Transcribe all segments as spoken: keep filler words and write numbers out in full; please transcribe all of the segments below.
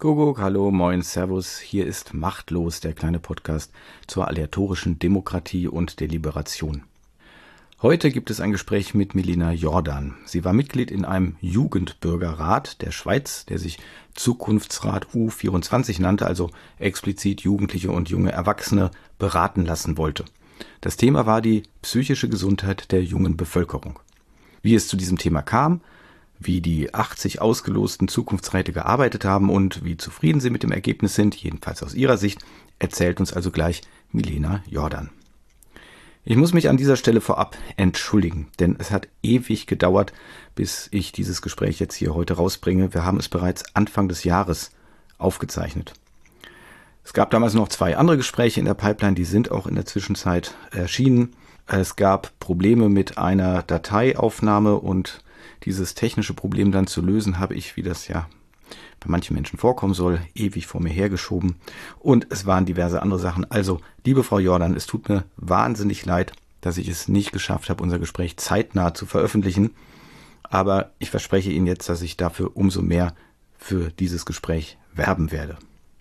Kuckuck, hallo, moin, servus, hier ist Machtlos, der kleine Podcast zur aleatorischen Demokratie und Deliberation. Heute gibt es ein Gespräch mit Milena Jordan. Sie war Mitglied in einem Jugendbürgerrat der Schweiz, der sich Zukunftsrat U vierundzwanzig nannte, also explizit Jugendliche und junge Erwachsene beraten lassen wollte. Das Thema war die psychische Gesundheit der jungen Bevölkerung. Wie es zu diesem Thema kam, wie die achtzig ausgelosten Zukunftsräte gearbeitet haben und wie zufrieden sie mit dem Ergebnis sind, jedenfalls aus ihrer Sicht, erzählt uns also gleich Milena Jordan. Ich muss mich an dieser Stelle vorab entschuldigen, denn es hat ewig gedauert, bis ich dieses Gespräch jetzt hier heute rausbringe. Wir haben es bereits Anfang des Jahres aufgezeichnet. Es gab damals noch zwei andere Gespräche in der Pipeline, die sind auch in der Zwischenzeit erschienen. Es gab Probleme mit einer Dateiaufnahme und dieses technische Problem dann zu lösen, habe ich, wie das ja bei manchen Menschen vorkommen soll, ewig vor mir hergeschoben. Und es waren diverse andere Sachen. Also, liebe Frau Jordan, es tut mir wahnsinnig leid, dass ich es nicht geschafft habe, unser Gespräch zeitnah zu veröffentlichen. Aber ich verspreche Ihnen jetzt, dass ich dafür umso mehr für dieses Gespräch werben werde.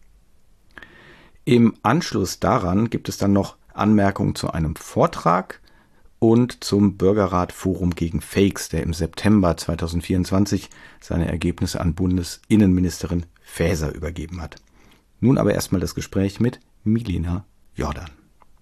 Im Anschluss daran gibt es dann noch Anmerkungen zu einem Vortrag und zum Bürgerrat Forum gegen Fakes, der im September zweitausendvierundzwanzig seine Ergebnisse an Bundesinnenministerin Faeser übergeben hat. Nun aber erstmal das Gespräch mit Milena Jordan.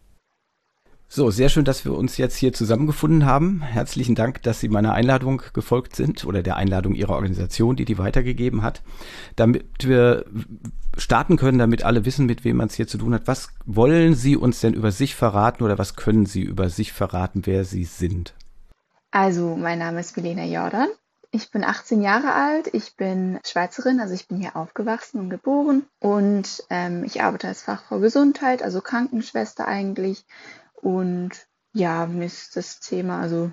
So, sehr schön, dass wir uns jetzt hier zusammengefunden haben. Herzlichen Dank, dass Sie meiner Einladung gefolgt sind oder der Einladung Ihrer Organisation, die die weitergegeben hat. Damit wir starten können, damit alle wissen, mit wem man es hier zu tun hat. Was wollen Sie uns denn über sich verraten oder was können Sie über sich verraten, wer Sie sind? Also, mein Name ist Milena Jordan. Ich bin achtzehn Jahre alt. Ich bin Schweizerin, also ich bin hier aufgewachsen und geboren. Und ähm, ich arbeite als Fachfrau Gesundheit, also Krankenschwester eigentlich. Und ja, mir ist das Thema, also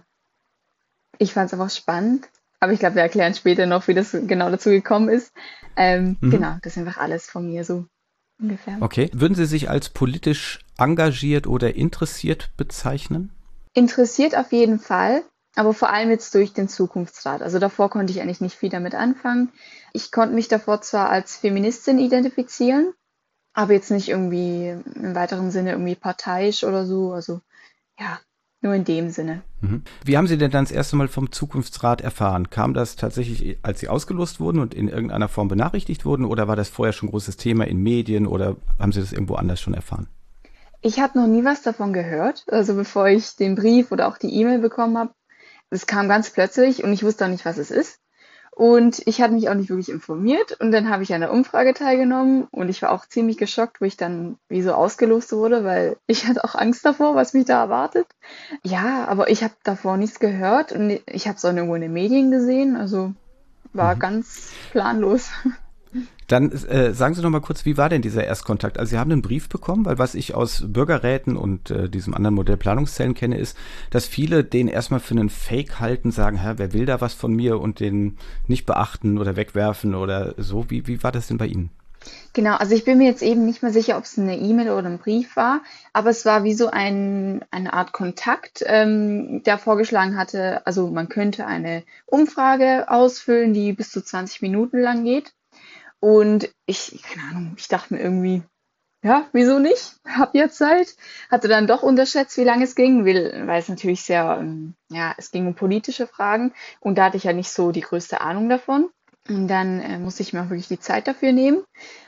ich fand es einfach spannend, aber ich glaube, wir erklären später noch, wie das genau dazu gekommen ist. Ähm, mhm. Genau, das ist einfach alles von mir so ungefähr. Okay, würden Sie sich als politisch engagiert oder interessiert bezeichnen? Interessiert auf jeden Fall, aber vor allem jetzt durch den Zukunftsrat. Also davor konnte ich eigentlich nicht viel damit anfangen. Ich konnte mich davor zwar als Feministin identifizieren, aber jetzt nicht irgendwie im weiteren Sinne irgendwie parteiisch oder so. Also ja, nur in dem Sinne. Mhm. Wie haben Sie denn dann das erste Mal vom Zukunftsrat erfahren? Kam das tatsächlich, als Sie ausgelost wurden und in irgendeiner Form benachrichtigt wurden? Oder war das vorher schon ein großes Thema in Medien? Oder haben Sie das irgendwo anders schon erfahren? Ich habe noch nie was davon gehört. Also bevor ich den Brief oder auch die E-Mail bekommen habe. Es kam ganz plötzlich und ich wusste auch nicht, was es ist. Und ich hatte mich auch nicht wirklich informiert und dann habe ich an der Umfrage teilgenommen und ich war auch ziemlich geschockt, wo ich dann wie so ausgelost wurde, weil ich hatte auch Angst davor, was mich da erwartet. Ja, aber ich habe davor nichts gehört und ich habe es auch irgendwo in den Medien gesehen, also war mhm. ganz planlos. Dann äh, sagen Sie noch mal kurz, wie war denn dieser Erstkontakt? Also Sie haben einen Brief bekommen, weil was ich aus Bürgerräten und äh, diesem anderen Modell Planungszellen kenne, ist, dass viele den erstmal für einen Fake halten, sagen, Herr, wer will da was von mir und den nicht beachten oder wegwerfen oder so. Wie, wie war das denn bei Ihnen? Genau, also ich bin mir jetzt eben nicht mehr sicher, ob es eine E-Mail oder ein Brief war, aber es war wie so ein, eine Art Kontakt, ähm, der vorgeschlagen hatte, also man könnte eine Umfrage ausfüllen, die bis zu zwanzig Minuten lang geht. Und ich, keine Ahnung, ich dachte mir irgendwie, ja, wieso nicht? Hab ja Zeit. Hatte dann doch unterschätzt, wie lange es ging, weil, weil es natürlich sehr, ja, es ging um politische Fragen und da hatte ich ja nicht so die größte Ahnung davon. Und dann äh, musste ich mir auch wirklich die Zeit dafür nehmen.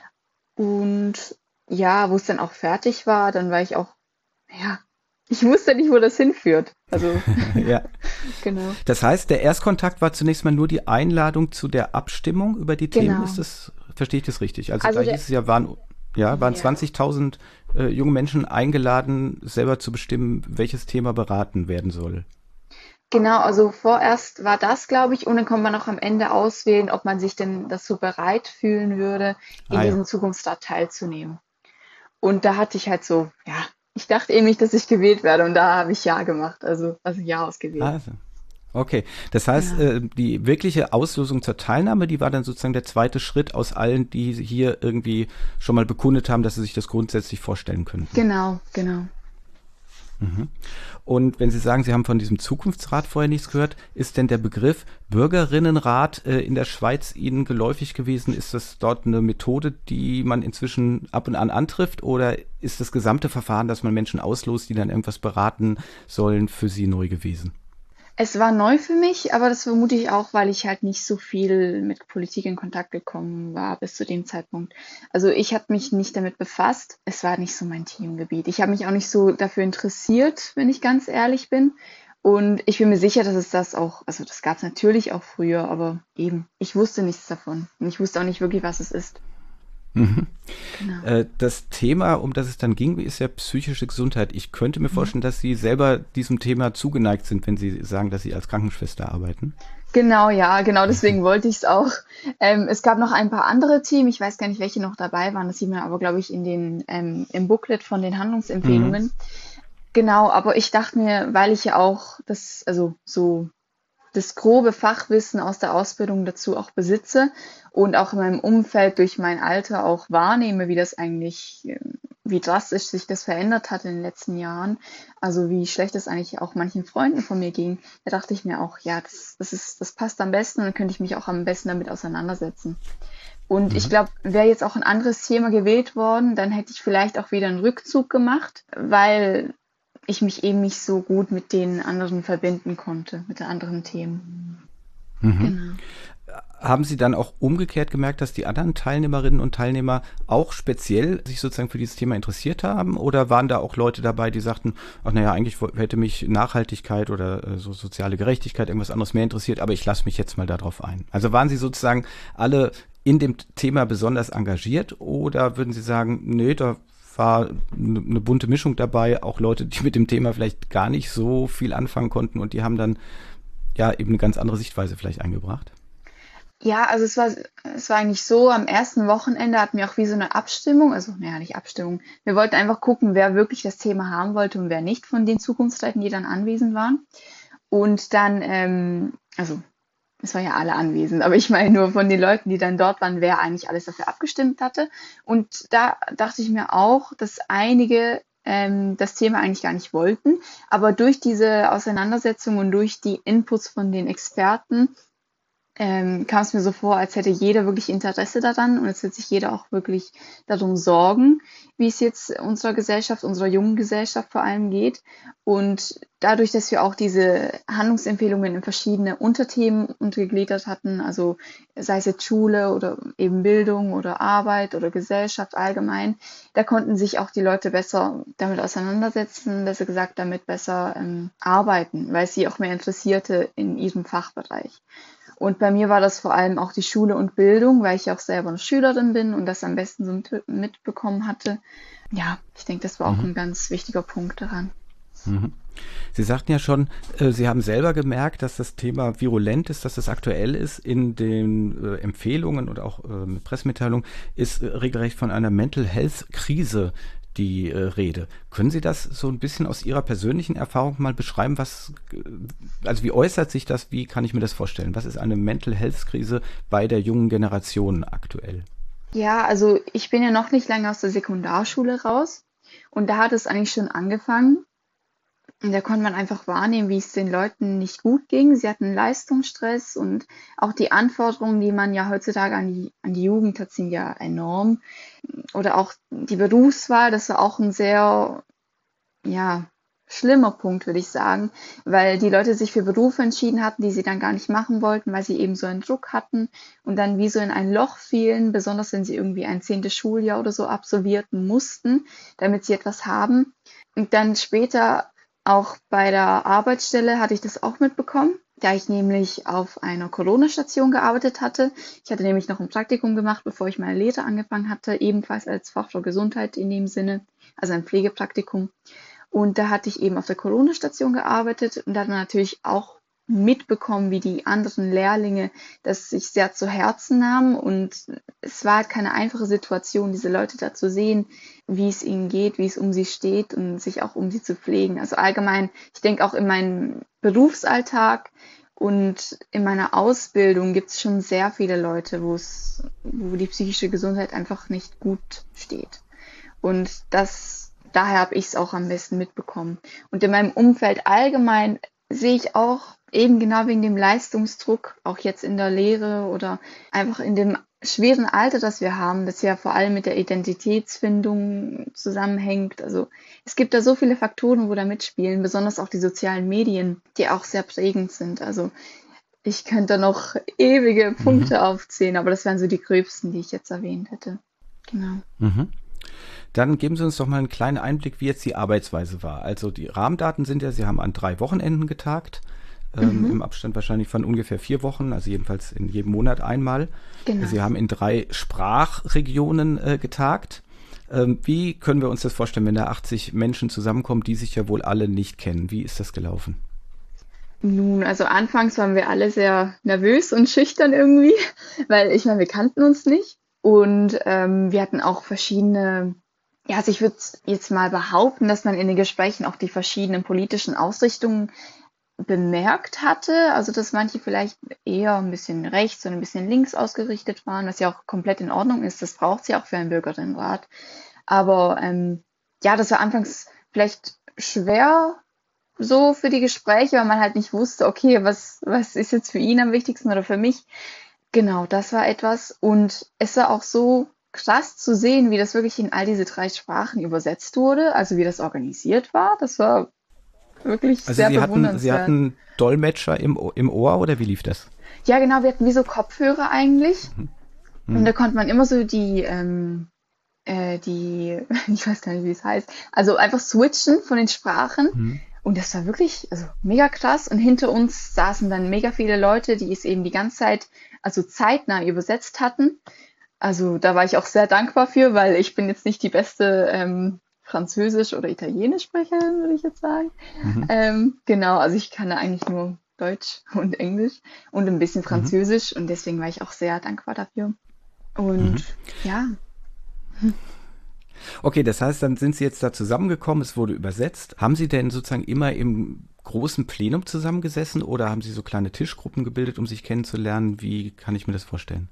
Und ja, wo es dann auch fertig war, dann war ich auch, ja, ich wusste nicht, wo das hinführt. Also, ja. Genau. Das heißt, der Erstkontakt war zunächst mal nur die Einladung zu der Abstimmung über die Genau. Themen. Ist das, verstehe ich das richtig? Also, Also da der, hieß es ja, waren, ja, waren ja. zwanzigtausend äh, junge Menschen eingeladen, selber zu bestimmen, welches Thema beraten werden soll. Genau, also vorerst war das, glaube ich, und dann kann man auch am Ende auswählen, ob man sich denn das so bereit fühlen würde, in Ah, ja. diesem Zukunftsrat teilzunehmen. Und da hatte ich halt so, ja, ich dachte eben nicht, dass ich gewählt werde und da habe ich Ja gemacht, also, also Ja ausgewählt. Also, okay. Das heißt, Ja. äh, die wirkliche Auslosung zur Teilnahme, die war dann sozusagen der zweite Schritt aus allen, die hier irgendwie schon mal bekundet haben, dass sie sich das grundsätzlich vorstellen könnten. Genau, genau. Mhm. Und wenn Sie sagen, Sie haben von diesem Zukunftsrat vorher nichts gehört, ist denn der Begriff Bürgerinnenrat äh, in der Schweiz Ihnen geläufig gewesen? Ist das dort eine Methode, die man inzwischen ab und an antrifft? Oder ist das gesamte Verfahren, dass man Menschen auslost, die dann irgendwas beraten sollen, für Sie neu gewesen? Es war neu für mich, aber das vermute ich auch, weil ich halt nicht so viel mit Politik in Kontakt gekommen war bis zu dem Zeitpunkt. Also ich habe mich nicht damit befasst. Es war nicht so mein Themengebiet. Ich habe mich auch nicht so dafür interessiert, wenn ich ganz ehrlich bin. Und ich bin mir sicher, dass es das auch, also das gab es natürlich auch früher, aber eben, ich wusste nichts davon. Und ich wusste auch nicht wirklich, was es ist. Mhm. Genau. Äh, Das Thema, um das es dann ging, ist ja psychische Gesundheit. Ich könnte mir Mhm. vorstellen, dass Sie selber diesem Thema zugeneigt sind, wenn Sie sagen, dass Sie als Krankenschwester arbeiten. Genau, ja, genau deswegen wollte ich es auch. Ähm, es gab noch ein paar andere Themen, ich weiß gar nicht, welche noch dabei waren. Das sieht man aber, glaube ich, in den, ähm, im Booklet von den Mhm. Handlungsempfehlungen. Genau, aber ich dachte mir, weil ich ja auch das, also so das grobe Fachwissen aus der Ausbildung dazu auch besitze und auch in meinem Umfeld durch mein Alter auch wahrnehme, wie das eigentlich, ähm, wie drastisch sich das verändert hat in den letzten Jahren. Also wie schlecht es eigentlich auch manchen Freunden von mir ging. Da dachte ich mir auch, ja, das, das ist, das passt am besten und dann könnte ich mich auch am besten damit auseinandersetzen. Und ich Mhm. glaube, wäre jetzt auch ein anderes Thema gewählt worden, dann hätte ich vielleicht auch wieder einen Rückzug gemacht, weil ich mich eben nicht so gut mit den anderen verbinden konnte, mit den anderen Themen. Mhm. Genau. Haben Sie dann auch umgekehrt gemerkt, dass die anderen Teilnehmerinnen und Teilnehmer auch speziell sich sozusagen für dieses Thema interessiert haben? Oder waren da auch Leute dabei, die sagten, ach naja, eigentlich wo- hätte mich Nachhaltigkeit oder äh, so soziale Gerechtigkeit, irgendwas anderes mehr interessiert, aber ich lasse mich jetzt mal darauf ein. Also waren Sie sozusagen alle in dem Thema besonders engagiert oder würden Sie sagen, nee, da war eine eine bunte Mischung dabei, auch Leute, die mit dem Thema vielleicht gar nicht so viel anfangen konnten und die haben dann ja eben eine ganz andere Sichtweise vielleicht eingebracht? Ja, also es war, es war eigentlich so, am ersten Wochenende hatten wir auch wie so eine Abstimmung, also naja, nicht Abstimmung. Wir wollten einfach gucken, wer wirklich das Thema haben wollte und wer nicht von den Zukunftsleuten, die dann anwesend waren. Und dann, ähm, also es waren ja alle anwesend, aber ich meine nur von den Leuten, die dann dort waren, wer eigentlich alles dafür abgestimmt hatte. Und da dachte ich mir auch, dass einige ähm, das Thema eigentlich gar nicht wollten, aber durch diese Auseinandersetzung und durch die Inputs von den Experten ähm, kam es mir so vor, als hätte jeder wirklich Interesse daran und als hätte sich jeder auch wirklich darum sorgen, wie es jetzt unserer Gesellschaft, unserer jungen Gesellschaft vor allem geht. Und dadurch, dass wir auch diese Handlungsempfehlungen in verschiedene Unterthemen untergliedert hatten, also sei es jetzt Schule oder eben Bildung oder Arbeit oder Gesellschaft allgemein, da konnten sich auch die Leute besser damit auseinandersetzen, besser gesagt damit besser ähm, arbeiten, weil es sie auch mehr interessierte in ihrem Fachbereich. Und bei mir war das vor allem auch die Schule und Bildung, weil ich auch selber eine Schülerin bin und das am besten so mit- mitbekommen hatte. Ja, ich denke, das war auch Mhm. ein ganz wichtiger Punkt daran. Mhm. Sie sagten ja schon, äh, Sie haben selber gemerkt, dass das Thema virulent ist, dass es aktuell ist. In den äh, Empfehlungen und auch äh, mit Pressemitteilungen ist äh, regelrecht von einer Mental Health Krise die äh, Rede. Können Sie das so ein bisschen aus Ihrer persönlichen Erfahrung mal beschreiben? Was, äh, also wie äußert sich das? Wie kann ich mir das vorstellen? Was ist eine Mental Health Krise bei der jungen Generation aktuell? Ja, also ich bin ja noch nicht lange aus der Sekundarschule raus und da hat es eigentlich schon angefangen. Und da konnte man einfach wahrnehmen, wie es den Leuten nicht gut ging. Sie hatten Leistungsstress und auch die Anforderungen, die man ja heutzutage an die, an die Jugend hat, sind ja enorm. Oder auch die Berufswahl, das war auch ein sehr, ja, schlimmer Punkt, würde ich sagen, weil die Leute sich für Berufe entschieden hatten, die sie dann gar nicht machen wollten, weil sie eben so einen Druck hatten und dann wie so in ein Loch fielen, besonders wenn sie irgendwie ein zehntes Schuljahr oder so absolvierten mussten, damit sie etwas haben. Und dann später auch bei der Arbeitsstelle hatte ich das auch mitbekommen, da ich nämlich auf einer Corona-Station gearbeitet hatte. Ich hatte nämlich noch ein Praktikum gemacht, bevor ich meine Lehre angefangen hatte, ebenfalls als Fachfrau Gesundheit in dem Sinne, also ein Pflegepraktikum. Und da hatte ich eben auf der Corona-Station gearbeitet und da hat man natürlich auch mitbekommen, wie die anderen Lehrlinge das sich sehr zu Herzen nahmen. Und es war halt keine einfache Situation, diese Leute da zu sehen, wie es ihnen geht, wie es um sie steht und sich auch um sie zu pflegen. Also allgemein, ich denke auch in meinem Berufsalltag und in meiner Ausbildung gibt es schon sehr viele Leute, wo es, wo die psychische Gesundheit einfach nicht gut steht. Und das, daher habe ich es auch am besten mitbekommen. Und in meinem Umfeld allgemein sehe ich auch eben genau wegen dem Leistungsdruck, auch jetzt in der Lehre oder einfach in dem schweren Alter, das wir haben, das ja vor allem mit der Identitätsfindung zusammenhängt. Also es gibt da so viele Faktoren, wo da mitspielen, besonders auch die sozialen Medien, die auch sehr prägend sind. Also ich könnte noch ewige Punkte Mhm. aufzählen, aber das wären so die gröbsten, die ich jetzt erwähnt hätte. Genau. Mhm. Dann geben Sie uns doch mal einen kleinen Einblick, wie jetzt die Arbeitsweise war. Also die Rahmendaten sind ja, Sie haben an drei Wochenenden getagt, ähm, Mhm, im Abstand wahrscheinlich von ungefähr vier Wochen, also jedenfalls in jedem Monat einmal. genau. Sie haben in drei Sprachregionen äh, getagt. Ähm, wie können wir uns das vorstellen, wenn da achtzig Menschen zusammenkommen, die sich ja wohl alle nicht kennen? Wie ist das gelaufen? Nun, also anfangs waren wir alle sehr nervös und schüchtern irgendwie, weil ich meine, wir kannten uns nicht und ähm, wir hatten auch verschiedene, ja, also ich würde jetzt mal behaupten, dass man in den Gesprächen auch die verschiedenen politischen Ausrichtungen bemerkt hatte, also dass manche vielleicht eher ein bisschen rechts und ein bisschen links ausgerichtet waren, was ja auch komplett in Ordnung ist, das braucht es ja auch für einen Bürgerinnenrat. Aber ähm, ja, das war anfangs vielleicht schwer so für die Gespräche, weil man halt nicht wusste, okay, was, was ist jetzt für ihn am wichtigsten oder für mich. Genau, das war etwas. Und es war auch so krass zu sehen, wie das wirklich in all diese drei Sprachen übersetzt wurde, also wie das organisiert war. Das war wirklich Also sehr Sie hatten, Sie bewundernswert. hatten Dolmetscher im, O- im Ohr oder wie lief das? Ja, genau, wir hatten wie so Kopfhörer eigentlich. Mhm. Und da Mhm. konnte man immer so die, ähm, äh, die, ich weiß gar nicht, wie es heißt, also einfach switchen von den Sprachen. Mhm. Und das war wirklich, also mega krass. Und hinter uns saßen dann mega viele Leute, die es eben die ganze Zeit, also zeitnah übersetzt hatten. Also da war ich auch sehr dankbar für, weil ich bin jetzt nicht die beste ähm, Französisch- oder Italienisch-Sprecherin, würde ich jetzt sagen. Mhm. Ähm, genau, also ich kann da eigentlich nur Deutsch und Englisch und ein bisschen Mhm. Französisch und deswegen war ich auch sehr dankbar dafür. Mhm. Und ja, Okay, das heißt, dann sind Sie jetzt da zusammengekommen, es wurde übersetzt. Haben Sie denn sozusagen immer im großen Plenum zusammengesessen oder haben Sie so kleine Tischgruppen gebildet, um sich kennenzulernen? Wie kann ich mir das vorstellen?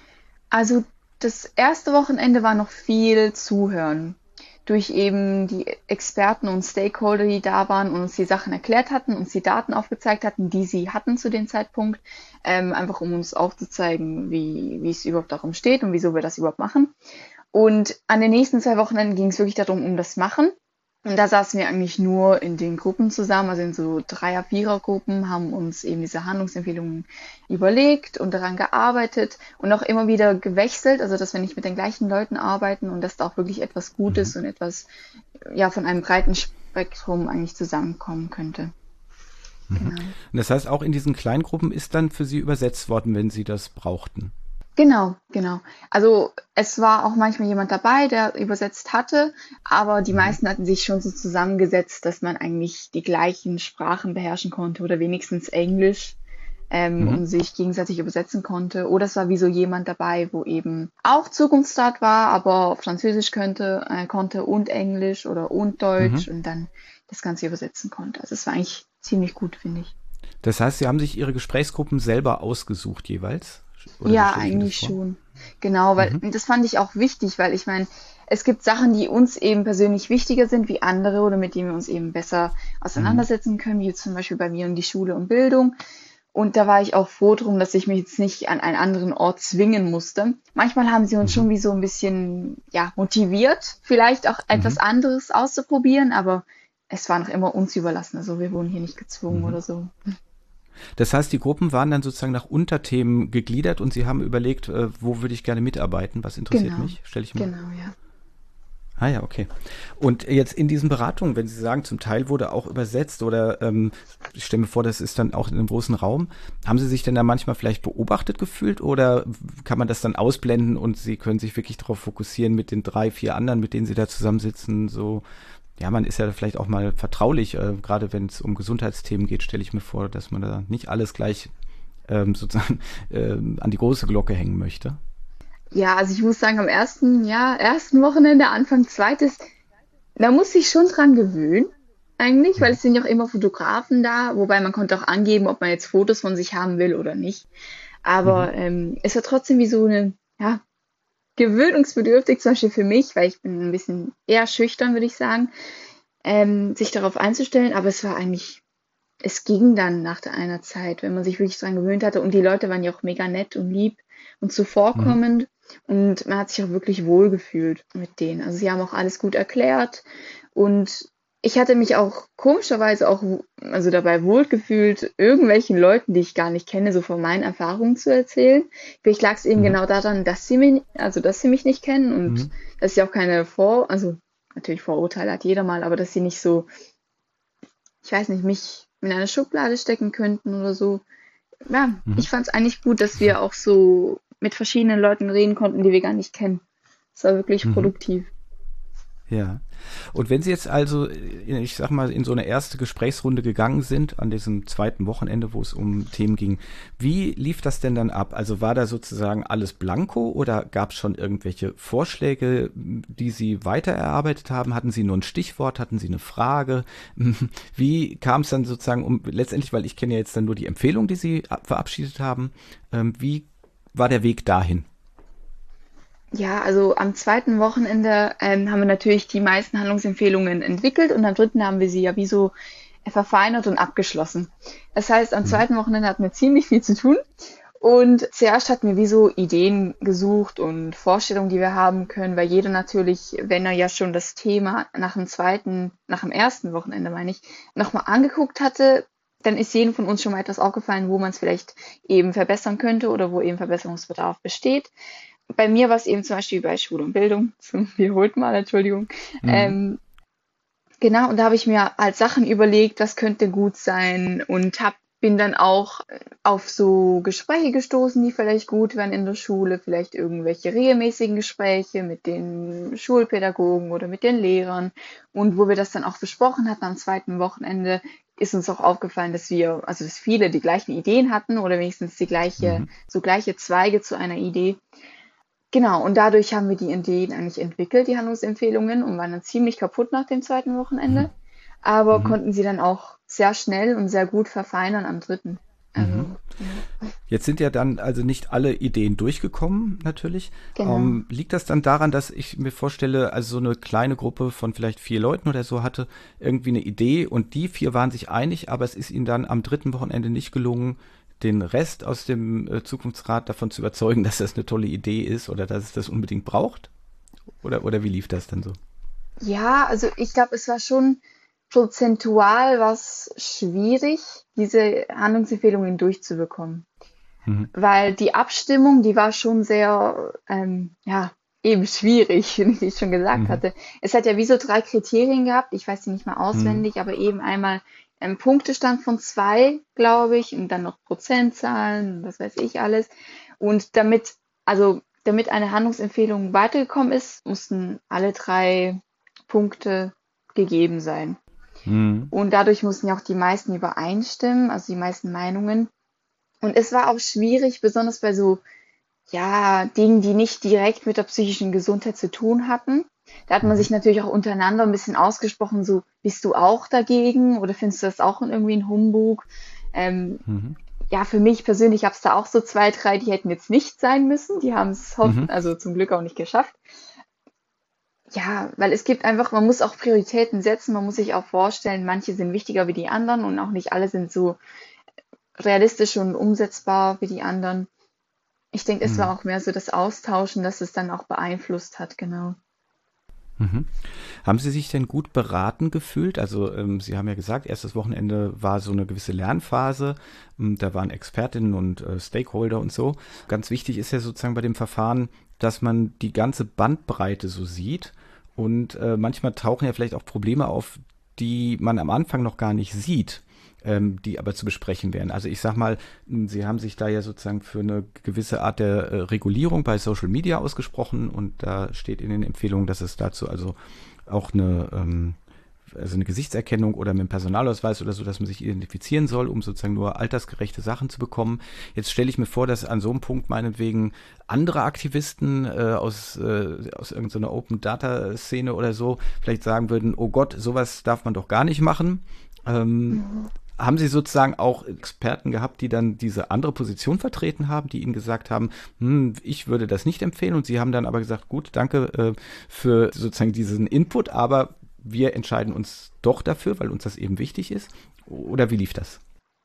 also das erste Wochenende war noch viel Zuhören durch eben die Experten und Stakeholder, die da waren und uns die Sachen erklärt hatten, uns die Daten aufgezeigt hatten, die sie hatten zu dem Zeitpunkt, ähm, einfach um uns aufzuzeigen, wie, wie es überhaupt darum steht und wieso wir das überhaupt machen. Und an den nächsten zwei Wochenenden ging es wirklich darum, um das Machen. Und da saßen wir eigentlich nur in den Gruppen zusammen, also in so Dreier-, Vierer-Gruppen, haben uns eben diese Handlungsempfehlungen überlegt und daran gearbeitet und auch immer wieder gewechselt, also dass wir nicht mit den gleichen Leuten arbeiten und dass da auch wirklich etwas Mhm. Gutes und etwas, ja, von einem breiten Spektrum eigentlich zusammenkommen könnte. Mhm. Und Genau. das heißt, auch in diesen Kleingruppen ist dann für Sie übersetzt worden, wenn Sie das brauchten. Genau, genau. Also es war auch manchmal jemand dabei, der übersetzt hatte, aber die Mhm. meisten hatten sich schon so zusammengesetzt, dass man eigentlich die gleichen Sprachen beherrschen konnte oder wenigstens Englisch ähm, Mhm. und sich gegenseitig übersetzen konnte. Oder es war wie so jemand dabei, wo eben auch Zukunftsstart war, aber Französisch könnte, äh, konnte und Englisch oder und Mhm. Deutsch und dann das Ganze übersetzen konnte. Also es war eigentlich ziemlich gut, finde ich. Das heißt, Sie haben sich Ihre Gesprächsgruppen selber ausgesucht jeweils? Oder wie Ja, stelle ich mir das eigentlich vor? schon. Genau, weil Mhm. das fand ich auch wichtig, weil ich meine, es gibt Sachen, die uns eben persönlich wichtiger sind wie andere oder mit denen wir uns eben besser Mhm. auseinandersetzen können, wie zum Beispiel bei mir um die Schule und Bildung. Und da war ich auch froh drum, dass ich mich jetzt nicht an einen anderen Ort zwingen musste. Manchmal haben sie uns Mhm. schon wie so ein bisschen, ja, motiviert, vielleicht auch etwas Mhm. anderes auszuprobieren, aber es war noch immer uns überlassen. Also wir wurden hier nicht gezwungen Mhm. oder so. Das heißt, die Gruppen waren dann sozusagen nach Unterthemen gegliedert und Sie haben überlegt, äh, wo würde ich gerne mitarbeiten, was interessiert Genau, mich, stelle ich mir. genau, ja. Ah ja, okay. Und jetzt in diesen Beratungen, wenn Sie sagen, zum Teil wurde auch übersetzt oder ähm, ich stelle mir vor, das ist dann auch in einem großen Raum, haben Sie sich denn da manchmal vielleicht beobachtet gefühlt oder kann man das dann ausblenden und Sie können sich wirklich darauf fokussieren mit den drei, vier anderen, mit denen Sie da zusammensitzen, so, ja, man ist ja vielleicht auch mal vertraulich, äh, gerade wenn es um Gesundheitsthemen geht, stelle ich mir vor, dass man da nicht alles gleich ähm, sozusagen ähm, an die große Glocke hängen möchte. Ja, also ich muss sagen, am ersten, ja, ersten Wochenende, Anfang zweites, da muss ich schon dran gewöhnen, eigentlich, weil Mhm. es sind ja auch immer Fotografen da, wobei man konnte auch angeben, ob man jetzt Fotos von sich haben will oder nicht. Mhm. Aber ähm, es war trotzdem wie so eine, ja, gewöhnungsbedürftig, zum Beispiel für mich, weil ich bin ein bisschen eher schüchtern, würde ich sagen, ähm, sich darauf einzustellen. Aber es war eigentlich, es ging dann nach der einer Zeit, wenn man sich wirklich dran gewöhnt hatte. Und die Leute waren ja auch mega nett und lieb und Mhm. zuvorkommend. Und man hat sich auch wirklich wohl gefühlt mit denen. Also sie haben auch alles gut erklärt. Und ich hatte mich auch komischerweise auch also dabei wohlgefühlt, irgendwelchen Leuten, die ich gar nicht kenne, so von meinen Erfahrungen zu erzählen. Vielleicht lag es eben Mhm. genau daran, dass sie mich, also dass sie mich nicht kennen und Mhm. dass sie auch keine Vor, also natürlich Vorurteile hat jeder mal, aber dass sie nicht so, ich weiß nicht, mich in eine Schublade stecken könnten oder so. Ja, Mhm. ich fand es eigentlich gut, dass wir auch so mit verschiedenen Leuten reden konnten, die wir gar nicht kennen. Es war wirklich Mhm. produktiv. Ja. Und wenn Sie jetzt also, äh, ich sag mal, in so eine erste Gesprächsrunde gegangen sind, an diesem zweiten Wochenende, wo es um Themen ging, wie lief das denn dann ab? Also war da sozusagen alles blanko oder gab es schon irgendwelche Vorschläge, die Sie weiter erarbeitet haben? Hatten Sie nur ein Stichwort? Hatten Sie eine Frage? Wie kam es dann sozusagen um, letztendlich, weil ich kenne ja jetzt dann nur die Empfehlung, die Sie ab- verabschiedet haben, ähm, wie war der Weg dahin? Ja, also am zweiten Wochenende ähm, haben wir natürlich die meisten Handlungsempfehlungen entwickelt und am dritten haben wir sie ja wie so äh, verfeinert und abgeschlossen. Das heißt, am Mhm. zweiten Wochenende hatten wir ziemlich viel zu tun und zuerst hatten wir wie so Ideen gesucht und Vorstellungen, die wir haben können, weil jeder natürlich, wenn er ja schon das Thema nach dem zweiten, nach dem ersten Wochenende, meine ich, nochmal angeguckt hatte, dann ist jedem von uns schon mal etwas aufgefallen, wo man es vielleicht eben verbessern könnte oder wo eben Verbesserungsbedarf besteht. Bei mir war es eben zum Beispiel bei Schule und Bildung, zum wiederholten Mal, Entschuldigung. Mhm. Ähm, genau, und da habe ich mir halt Sachen überlegt, was könnte gut sein und hab, bin dann auch äh, auf so Gespräche gestoßen, die vielleicht gut wären in der Schule, vielleicht irgendwelche regelmäßigen Gespräche mit den Schulpädagogen oder mit den Lehrern. Und wo wir das dann auch besprochen hatten am zweiten Wochenende, ist uns auch aufgefallen, dass wir, also dass viele die gleichen Ideen hatten oder wenigstens die gleiche, Mhm. so gleiche Zweige zu einer Idee. Genau, und dadurch haben wir die Ideen eigentlich entwickelt, die Handlungsempfehlungen, und waren dann ziemlich kaputt nach dem zweiten Mhm. Wochenende, aber Mhm. konnten sie dann auch sehr schnell und sehr gut verfeinern am dritten. Mhm. Also, ja, Jetzt sind ja dann also nicht alle Ideen durchgekommen, natürlich. genau. Ähm, liegt das dann daran, dass ich mir vorstelle, also so eine kleine Gruppe von vielleicht vier Leuten oder so hatte irgendwie eine Idee und die vier waren sich einig, aber es ist ihnen dann am dritten Wochenende nicht gelungen, den Rest aus dem äh, Zukunftsrat davon zu überzeugen, dass das eine tolle Idee ist oder dass es das unbedingt braucht? Oder, oder wie lief das dann so? Ja, also ich glaube, es war schon prozentual was schwierig, diese Handlungsempfehlungen durchzubekommen. Mhm. Weil die Abstimmung, die war schon sehr, ähm, ja, eben schwierig, wie ich schon gesagt Mhm. hatte. Es hat ja wie so drei Kriterien gehabt, ich weiß sie nicht mehr Mhm. auswendig, aber eben einmal ein Punktestand von zwei, glaube ich, und dann noch Prozentzahlen, was weiß ich alles. Und damit, also damit eine Handlungsempfehlung weitergekommen ist, mussten alle drei Punkte gegeben sein. Mhm. Und dadurch mussten ja auch die meisten übereinstimmen, also die meisten Meinungen. Und es war auch schwierig, besonders bei so, ja, Dingen, die nicht direkt mit der psychischen Gesundheit zu tun hatten. Da hat man Mhm. sich natürlich auch untereinander ein bisschen ausgesprochen, so, bist du auch dagegen oder findest du das auch irgendwie ein Humbug? Ähm, Mhm. ja, für mich persönlich gab es da auch so zwei, drei, die hätten jetzt nicht sein müssen. Die haben es hoffen, Mhm. also zum Glück auch nicht geschafft. Ja, weil es gibt einfach, man muss auch Prioritäten setzen, man muss sich auch vorstellen, manche sind wichtiger wie die anderen und auch nicht alle sind so realistisch und umsetzbar wie die anderen. Ich denke, es war Mhm. auch mehr so das Austauschen, dass es dann auch beeinflusst hat, genau. Mhm. Haben Sie sich denn gut beraten gefühlt? Also ähm, Sie haben ja gesagt, erstes Wochenende war so eine gewisse Lernphase. Ähm, da waren Expertinnen und äh, Stakeholder und so. Ganz wichtig ist ja sozusagen bei dem Verfahren, dass man die ganze Bandbreite so sieht. Und äh, manchmal tauchen ja vielleicht auch Probleme auf, die man am Anfang noch gar nicht sieht, ähm, die aber zu besprechen wären. Also ich sag mal, m, Sie haben sich da ja sozusagen für eine gewisse Art der äh, Regulierung bei Social Media ausgesprochen und da steht in den Empfehlungen, dass es dazu also auch eine, ähm, also eine Gesichtserkennung oder mit dem Personalausweis oder so, dass man sich identifizieren soll, um sozusagen nur altersgerechte Sachen zu bekommen. Jetzt stelle ich mir vor, dass an so einem Punkt meinetwegen andere Aktivisten äh, aus, äh, aus irgendeiner Open Data Szene oder so vielleicht sagen würden, oh Gott, sowas darf man doch gar nicht machen. Ähm, Mhm. Haben Sie sozusagen auch Experten gehabt, die dann diese andere Position vertreten haben, die Ihnen gesagt haben, hm, ich würde das nicht empfehlen, und Sie haben dann aber gesagt, gut, danke äh, für sozusagen diesen Input, aber wir entscheiden uns doch dafür, weil uns das eben wichtig ist? Oder wie lief das?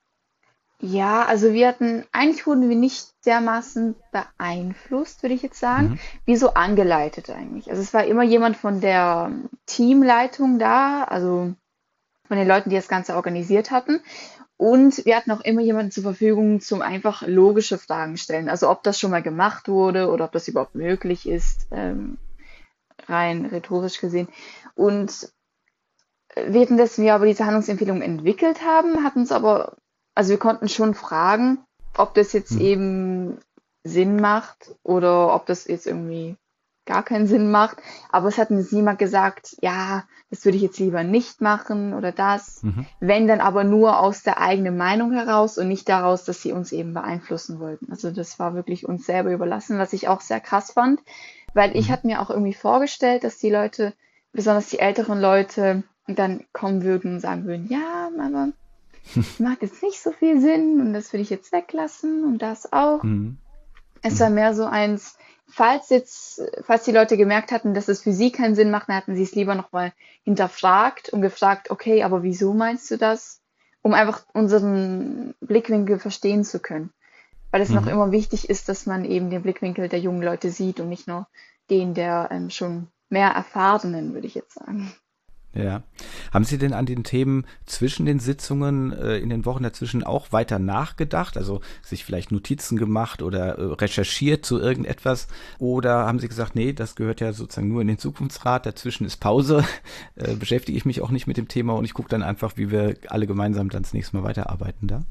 Ja, also wir hatten, eigentlich wurden wir nicht dermaßen beeinflusst, würde ich jetzt sagen, Mhm. wie so angeleitet eigentlich. Also es war immer jemand von der Teamleitung da, also von den Leuten, die das Ganze organisiert hatten. Und wir hatten auch immer jemanden zur Verfügung zum einfach logische Fragen stellen. Also ob das schon mal gemacht wurde oder ob das überhaupt möglich ist, ähm, rein rhetorisch gesehen. Und währenddessen wir aber diese Handlungsempfehlung entwickelt haben, hatten es aber, also wir konnten schon fragen, ob das jetzt Mhm. eben Sinn macht oder ob das jetzt irgendwie gar keinen Sinn macht. Aber es hat uns niemand gesagt, ja, das würde ich jetzt lieber nicht machen oder das. Mhm. Wenn dann aber nur aus der eigenen Meinung heraus und nicht daraus, dass sie uns eben beeinflussen wollten. Also das war wirklich uns selber überlassen, was ich auch sehr krass fand, weil ich Mhm. hatte mir auch irgendwie vorgestellt, dass die Leute, besonders die älteren Leute, dann kommen würden und sagen würden, ja, aber das macht jetzt nicht so viel Sinn und das will ich jetzt weglassen und das auch. Mhm. Es war Mhm. mehr so eins, falls jetzt, falls die Leute gemerkt hatten, dass es für sie keinen Sinn macht, dann hatten sie es lieber nochmal hinterfragt und gefragt, okay, aber wieso meinst du das? Um einfach unseren Blickwinkel verstehen zu können. Weil es noch Mhm. immer wichtig ist, dass man eben den Blickwinkel der jungen Leute sieht und nicht nur den der ähm, schon mehr Erfahrenen, würde ich jetzt sagen. Ja. Haben Sie denn an den Themen zwischen den Sitzungen, äh, in den Wochen dazwischen auch weiter nachgedacht? Also sich vielleicht Notizen gemacht oder äh, recherchiert zu irgendetwas? Oder haben Sie gesagt, nee, das gehört ja sozusagen nur in den Zukunftsrat, dazwischen ist Pause, äh, beschäftige ich mich auch nicht mit dem Thema und ich gucke dann einfach, wie wir alle gemeinsam dann das nächste Mal weiterarbeiten da?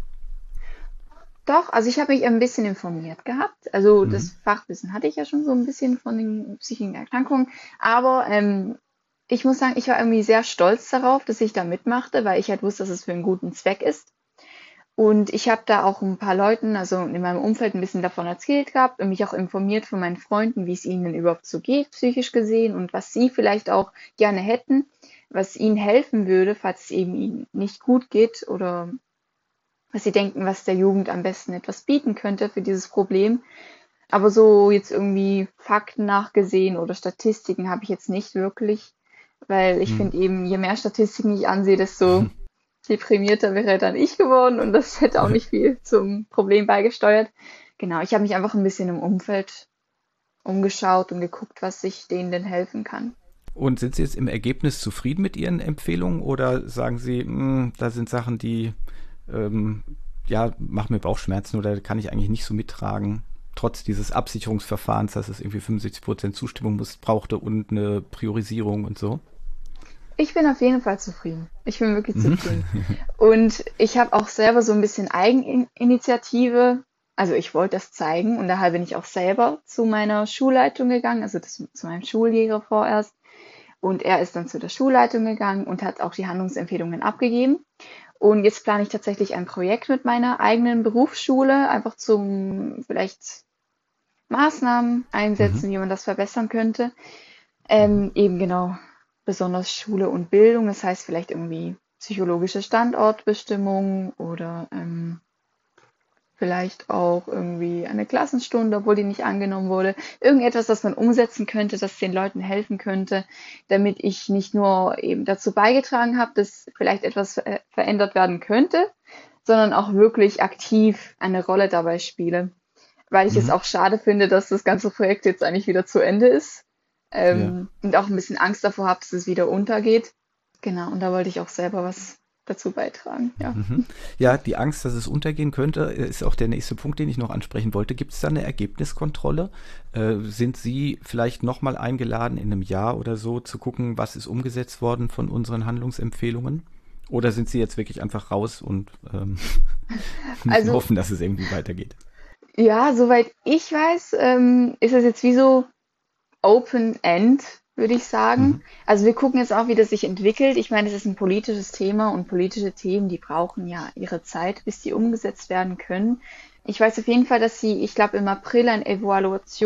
Doch, also ich habe mich ein bisschen informiert gehabt. Also Mhm. das Fachwissen hatte ich ja schon so ein bisschen von den psychischen Erkrankungen. Aber ähm, ich muss sagen, ich war irgendwie sehr stolz darauf, dass ich da mitmachte, weil ich halt wusste, dass es für einen guten Zweck ist. Und ich habe da auch ein paar Leuten, also in meinem Umfeld ein bisschen davon erzählt gehabt und mich auch informiert von meinen Freunden, wie es ihnen denn überhaupt so geht, psychisch gesehen und was sie vielleicht auch gerne hätten, was ihnen helfen würde, falls es eben ihnen nicht gut geht oder was sie denken, was der Jugend am besten etwas bieten könnte für dieses Problem. Aber so jetzt irgendwie Fakten nachgesehen oder Statistiken habe ich jetzt nicht wirklich, weil ich Mhm. finde eben, je mehr Statistiken ich ansehe, desto deprimierter wäre dann ich geworden und das hätte auch nicht viel zum Problem beigesteuert. Genau, ich habe mich einfach ein bisschen im Umfeld umgeschaut und geguckt, was ich denen denn helfen kann. Und sind Sie jetzt im Ergebnis zufrieden mit Ihren Empfehlungen oder sagen Sie, "Hm, da sind Sachen, die ähm, ja, machen mir Bauchschmerzen oder kann ich eigentlich nicht so mittragen, trotz dieses Absicherungsverfahrens, dass es irgendwie fünfundsiebzig Prozent Zustimmung muss, brauchte und eine Priorisierung und so?" Ich bin auf jeden Fall zufrieden. Ich bin wirklich Mhm. zufrieden. Und ich habe auch selber so ein bisschen Eigeninitiative. Also ich wollte das zeigen und daher bin ich auch selber zu meiner Schulleitung gegangen, also das, zu meinem Schullehrer vorerst. Und er ist dann zu der Schulleitung gegangen und hat auch die Handlungsempfehlungen abgegeben. Und jetzt plane ich tatsächlich ein Projekt mit meiner eigenen Berufsschule, einfach zum vielleicht Maßnahmen Mhm. einsetzen, wie man das verbessern könnte. Ähm, eben genau, besonders Schule und Bildung, das heißt vielleicht irgendwie psychologische Standortbestimmung oder ähm, vielleicht auch irgendwie eine Klassenstunde, obwohl die nicht angenommen wurde. Irgendetwas, das man umsetzen könnte, das den Leuten helfen könnte, damit ich nicht nur eben dazu beigetragen habe, dass vielleicht etwas äh, verändert werden könnte, sondern auch wirklich aktiv eine Rolle dabei spiele. Weil ich es Mhm. auch schade finde, dass das ganze Projekt jetzt eigentlich wieder zu Ende ist. Ja. Ähm, und auch ein bisschen Angst davor habe, dass es wieder untergeht. Genau, und da wollte ich auch selber was dazu beitragen, ja. Mhm. Ja, die Angst, dass es untergehen könnte, ist auch der nächste Punkt, den ich noch ansprechen wollte. Gibt es da eine Ergebniskontrolle? Äh, sind Sie vielleicht nochmal eingeladen, in einem Jahr oder so zu gucken, was ist umgesetzt worden von unseren Handlungsempfehlungen? Oder sind Sie jetzt wirklich einfach raus und ähm, müssen Also hoffen, dass es irgendwie weitergeht? ja, soweit ich weiß, ähm, ist es jetzt wie so Open End, würde ich sagen. Mhm. Also wir gucken jetzt auch, wie das sich entwickelt. Ich meine, es ist ein politisches Thema und politische Themen, die brauchen ja ihre Zeit, bis die umgesetzt werden können. Ich weiß auf jeden Fall, dass sie, ich glaube, im April einen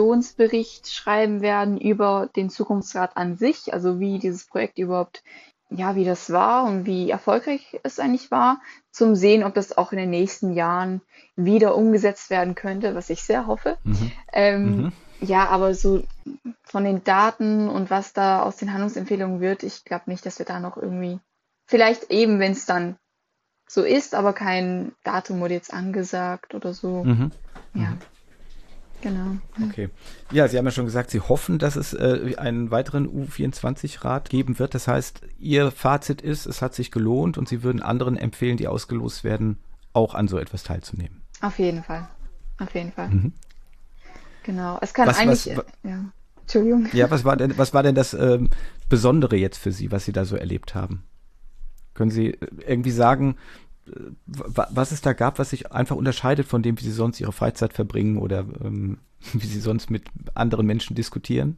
Evaluationsbericht schreiben werden über den Zukunftsrat an sich, also wie dieses Projekt überhaupt ja, wie das war und wie erfolgreich es eigentlich war, zum sehen, ob das auch in den nächsten Jahren wieder umgesetzt werden könnte, was ich sehr hoffe. Mhm. Ähm, Mhm. ja, aber so von den Daten und was da aus den Handlungsempfehlungen wird, ich glaube nicht, dass wir da noch irgendwie, vielleicht eben, wenn es dann so ist, aber kein Datum wurde jetzt angesagt oder so. Mhm. Ja, genau. Okay. Ja, Sie haben ja schon gesagt, Sie hoffen, dass es äh, einen weiteren U vierundzwanzig-Rat geben wird. Das heißt, Ihr Fazit ist, es hat sich gelohnt und Sie würden anderen empfehlen, die ausgelost werden, auch an so etwas teilzunehmen. Auf jeden Fall. Auf jeden Fall. Mhm. Genau. Es kann Was, eigentlich, was, äh, wa- ja, Entschuldigung. ja, was war denn, was war denn das ähm, Besondere jetzt für Sie, was Sie da so erlebt haben? Können Sie äh, irgendwie sagen, äh, wa- was es da gab, was sich einfach unterscheidet von dem, wie Sie sonst Ihre Freizeit verbringen oder ähm, wie Sie sonst mit anderen Menschen diskutieren?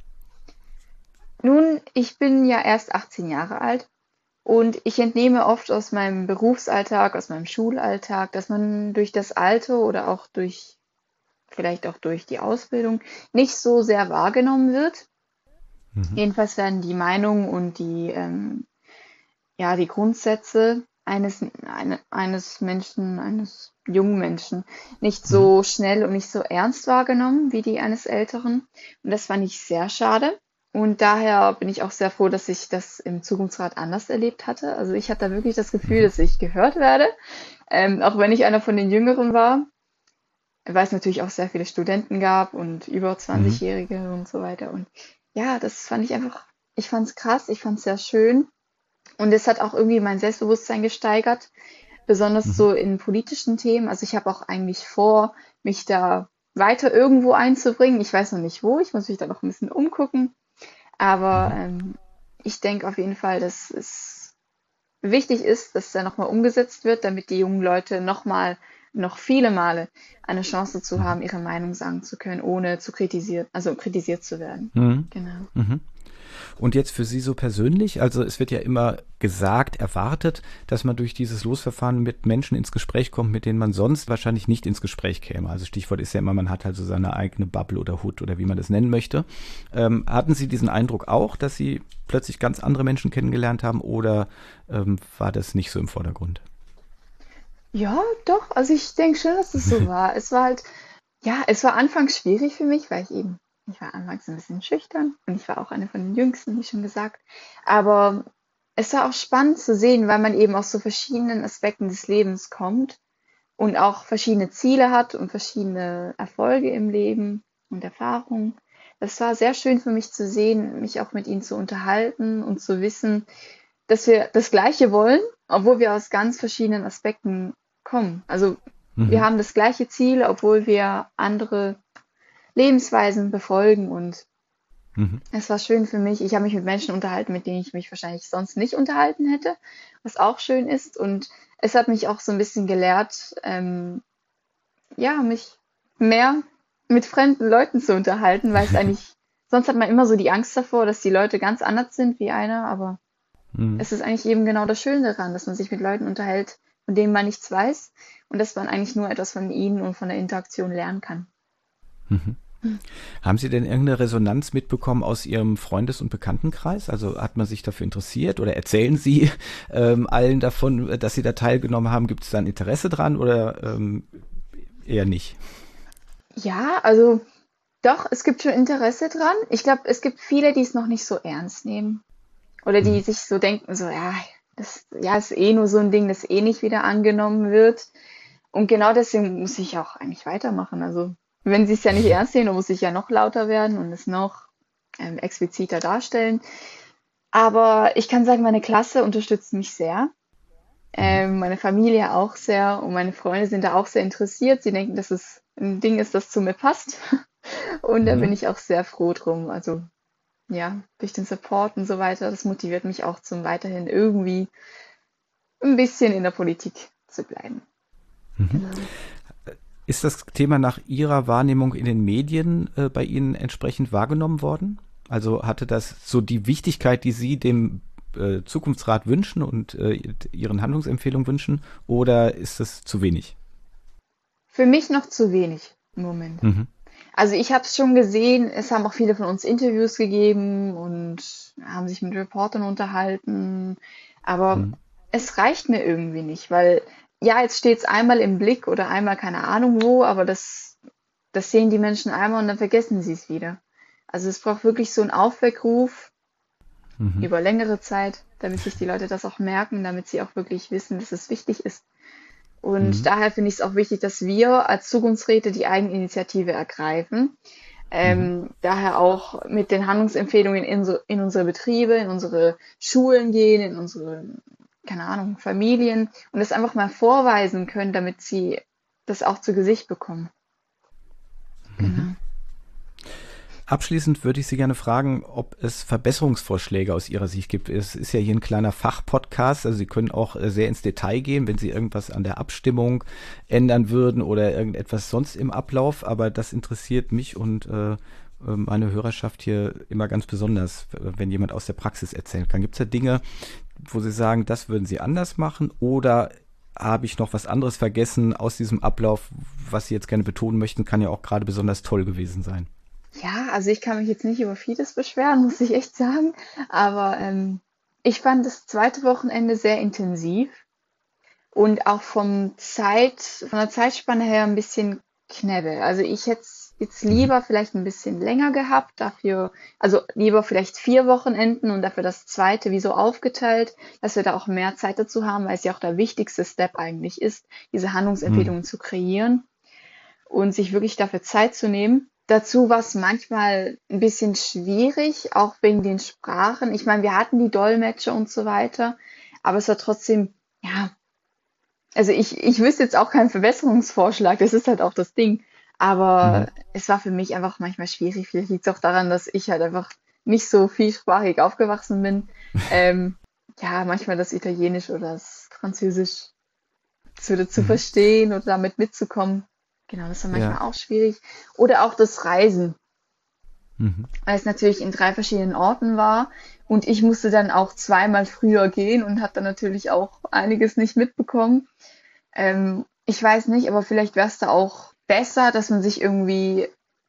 Nun, ich bin ja erst achtzehn Jahre alt und ich entnehme oft aus meinem Berufsalltag, aus meinem Schulalltag, dass man durch das Alter oder auch durch, vielleicht auch durch die Ausbildung nicht so sehr wahrgenommen wird. Mhm. Jedenfalls werden die Meinungen und die, ähm, ja, die Grundsätze eines, eine, eines Menschen, eines jungen Menschen nicht Mhm. so schnell und nicht so ernst wahrgenommen wie die eines Älteren. Und das fand ich sehr schade. Und daher bin ich auch sehr froh, dass ich das im Zukunftsrat anders erlebt hatte. Also ich hatte da wirklich das Gefühl, Mhm. dass ich gehört werde, ähm, auch wenn ich einer von den Jüngeren war, weil es natürlich auch sehr viele Studenten gab und über Mhm. zwanzig-Jährige und so weiter. Und ja, das fand ich einfach, ich fand es krass, ich fand es sehr schön. Und es hat auch irgendwie mein Selbstbewusstsein gesteigert, besonders Mhm. so in politischen Themen. Also ich habe auch eigentlich vor, mich da weiter irgendwo einzubringen. Ich weiß noch nicht wo, ich muss mich da noch ein bisschen umgucken. Aber Mhm. ähm, ich denke auf jeden Fall, dass es wichtig ist, dass da nochmal umgesetzt wird, damit die jungen Leute nochmal, noch viele Male eine Chance zu Mhm. haben, ihre Meinung sagen zu können, ohne zu kritisiert, also kritisiert zu werden. Mhm. Genau. Mhm. Und jetzt für Sie so persönlich, also es wird ja immer gesagt, erwartet, dass man durch dieses Losverfahren mit Menschen ins Gespräch kommt, mit denen man sonst wahrscheinlich nicht ins Gespräch käme. Also Stichwort ist ja immer, man hat halt so seine eigene Bubble oder Hut oder wie man das nennen möchte. Ähm, hatten Sie diesen Eindruck auch, dass Sie plötzlich ganz andere Menschen kennengelernt haben oder ähm, war das nicht so im Vordergrund? Ja, doch. Also ich denke schon, dass es so war. Es war halt, ja, es war anfangs schwierig für mich, weil ich eben, ich war anfangs ein bisschen schüchtern und ich war auch eine von den Jüngsten, wie schon gesagt. Aber es war auch spannend zu sehen, weil man eben aus so verschiedenen Aspekten des Lebens kommt und auch verschiedene Ziele hat und verschiedene Erfolge im Leben und Erfahrungen. Das war sehr schön für mich zu sehen, mich auch mit ihnen zu unterhalten und zu wissen, dass wir das Gleiche wollen, obwohl wir aus ganz verschiedenen Aspekten kommen. Also wir Mhm. haben das gleiche Ziel, obwohl wir andere Lebensweisen befolgen. Und Mhm. es war schön für mich. Ich habe mich mit Menschen unterhalten, mit denen ich mich wahrscheinlich sonst nicht unterhalten hätte, was auch schön ist. Und es hat mich auch so ein bisschen gelehrt, ähm, ja, mich mehr mit fremden Leuten zu unterhalten, weil es eigentlich, sonst hat man immer so die Angst davor, dass die Leute ganz anders sind wie einer, aber Mhm. es ist eigentlich eben genau das Schöne daran, dass man sich mit Leuten unterhält, von denen man nichts weiß und dass man eigentlich nur etwas von ihnen und von der Interaktion lernen kann. Mhm. Haben Sie denn irgendeine Resonanz mitbekommen aus Ihrem Freundes- und Bekanntenkreis? Also hat man sich dafür interessiert oder erzählen Sie ähm, allen davon, dass Sie da teilgenommen haben? Gibt es da ein Interesse dran oder ähm, eher nicht? Ja, also doch, es gibt schon Interesse dran. Ich glaube, es gibt viele, die es noch nicht so ernst nehmen oder die Mhm. sich so denken, so, ja, das ja, ist eh nur so ein Ding, das eh nicht wieder angenommen wird. Und genau deswegen muss ich auch eigentlich weitermachen. Also, wenn sie es ja nicht ernst nehmen, dann muss ich ja noch lauter werden und es noch ähm, expliziter darstellen. Aber ich kann sagen, meine Klasse unterstützt mich sehr. Mhm. Ähm, meine Familie auch sehr und meine Freunde sind da auch sehr interessiert. Sie denken, dass es ein Ding ist, das zu mir passt. Und da bin Mhm. ich auch sehr froh drum. Also ja, durch den Support und so weiter, das motiviert mich auch zum weiterhin irgendwie ein bisschen in der Politik zu bleiben. Mhm. Genau. Ist das Thema nach Ihrer Wahrnehmung in den Medien äh, bei Ihnen entsprechend wahrgenommen worden? Also hatte das so die Wichtigkeit, die Sie dem äh, Zukunftsrat wünschen und äh, Ihren Handlungsempfehlungen wünschen, oder ist das zu wenig? Für mich noch zu wenig im Moment. Mhm. Also ich habe es schon gesehen, es haben auch viele von uns Interviews gegeben und haben sich mit Reportern unterhalten, aber Mhm. es reicht mir irgendwie nicht, weil ja, jetzt steht es einmal im Blick oder einmal keine Ahnung wo, aber das, das sehen die Menschen einmal und dann vergessen sie es wieder. Also es braucht wirklich so einen Aufweckruf Mhm. über längere Zeit, damit sich die Leute das auch merken, damit sie auch wirklich wissen, dass es wichtig ist. Und Mhm. daher finde ich es auch wichtig, dass wir als Zukunftsräte die Eigeninitiative ergreifen. Mhm. Ähm, daher auch mit den Handlungsempfehlungen in, so, in unsere Betriebe, in unsere Schulen gehen, in unsere, keine Ahnung, Familien und das einfach mal vorweisen können, damit sie das auch zu Gesicht bekommen. Mhm. Genau. Abschließend würde ich Sie gerne fragen, ob es Verbesserungsvorschläge aus Ihrer Sicht gibt. Es ist ja hier ein kleiner Fachpodcast, also Sie können auch äh, sehr ins Detail gehen, wenn Sie irgendwas an der Abstimmung ändern würden oder irgendetwas sonst im Ablauf, aber das interessiert mich und äh, äh, meine Hörerschaft hier immer ganz besonders, äh, wenn jemand aus der Praxis erzählen kann. Gibt es da Dinge, wo Sie sagen, das würden Sie anders machen oder habe ich noch was anderes vergessen aus diesem Ablauf, was Sie jetzt gerne betonen möchten, kann ja auch gerade besonders toll gewesen sein. Ja, also ich kann mich jetzt nicht über vieles beschweren, muss ich echt sagen. Aber ähm, ich fand das zweite Wochenende sehr intensiv und auch vom Zeit, von der Zeitspanne her ein bisschen knebbe. Also ich hätte es jetzt Mhm. lieber vielleicht ein bisschen länger gehabt, dafür, also lieber vielleicht vier Wochenenden und dafür das zweite wie so aufgeteilt, dass wir da auch mehr Zeit dazu haben, weil es ja auch der wichtigste Step eigentlich ist, diese Mhm. Handlungsempfehlungen zu kreieren und sich wirklich dafür Zeit zu nehmen. Dazu war es manchmal ein bisschen schwierig, auch wegen den Sprachen. Ich meine, wir hatten die Dolmetscher und so weiter, aber es war trotzdem, ja, also ich, ich wüsste jetzt auch keinen Verbesserungsvorschlag, das ist halt auch das Ding. Mhm. Aber es war für mich einfach manchmal schwierig. Vielleicht liegt es auch daran, dass ich halt einfach nicht so vielsprachig aufgewachsen bin. Ähm, ja, manchmal das Italienisch oder das Französisch zu, zu Mhm. verstehen oder damit mitzukommen. Genau, das war Ja. manchmal auch schwierig. Oder auch das Reisen, Mhm. weil es natürlich in drei verschiedenen Orten war. Und ich musste dann auch zweimal früher gehen und habe dann natürlich auch einiges nicht mitbekommen. Ähm, ich weiß nicht, aber vielleicht wäre es da auch besser, dass man sich irgendwie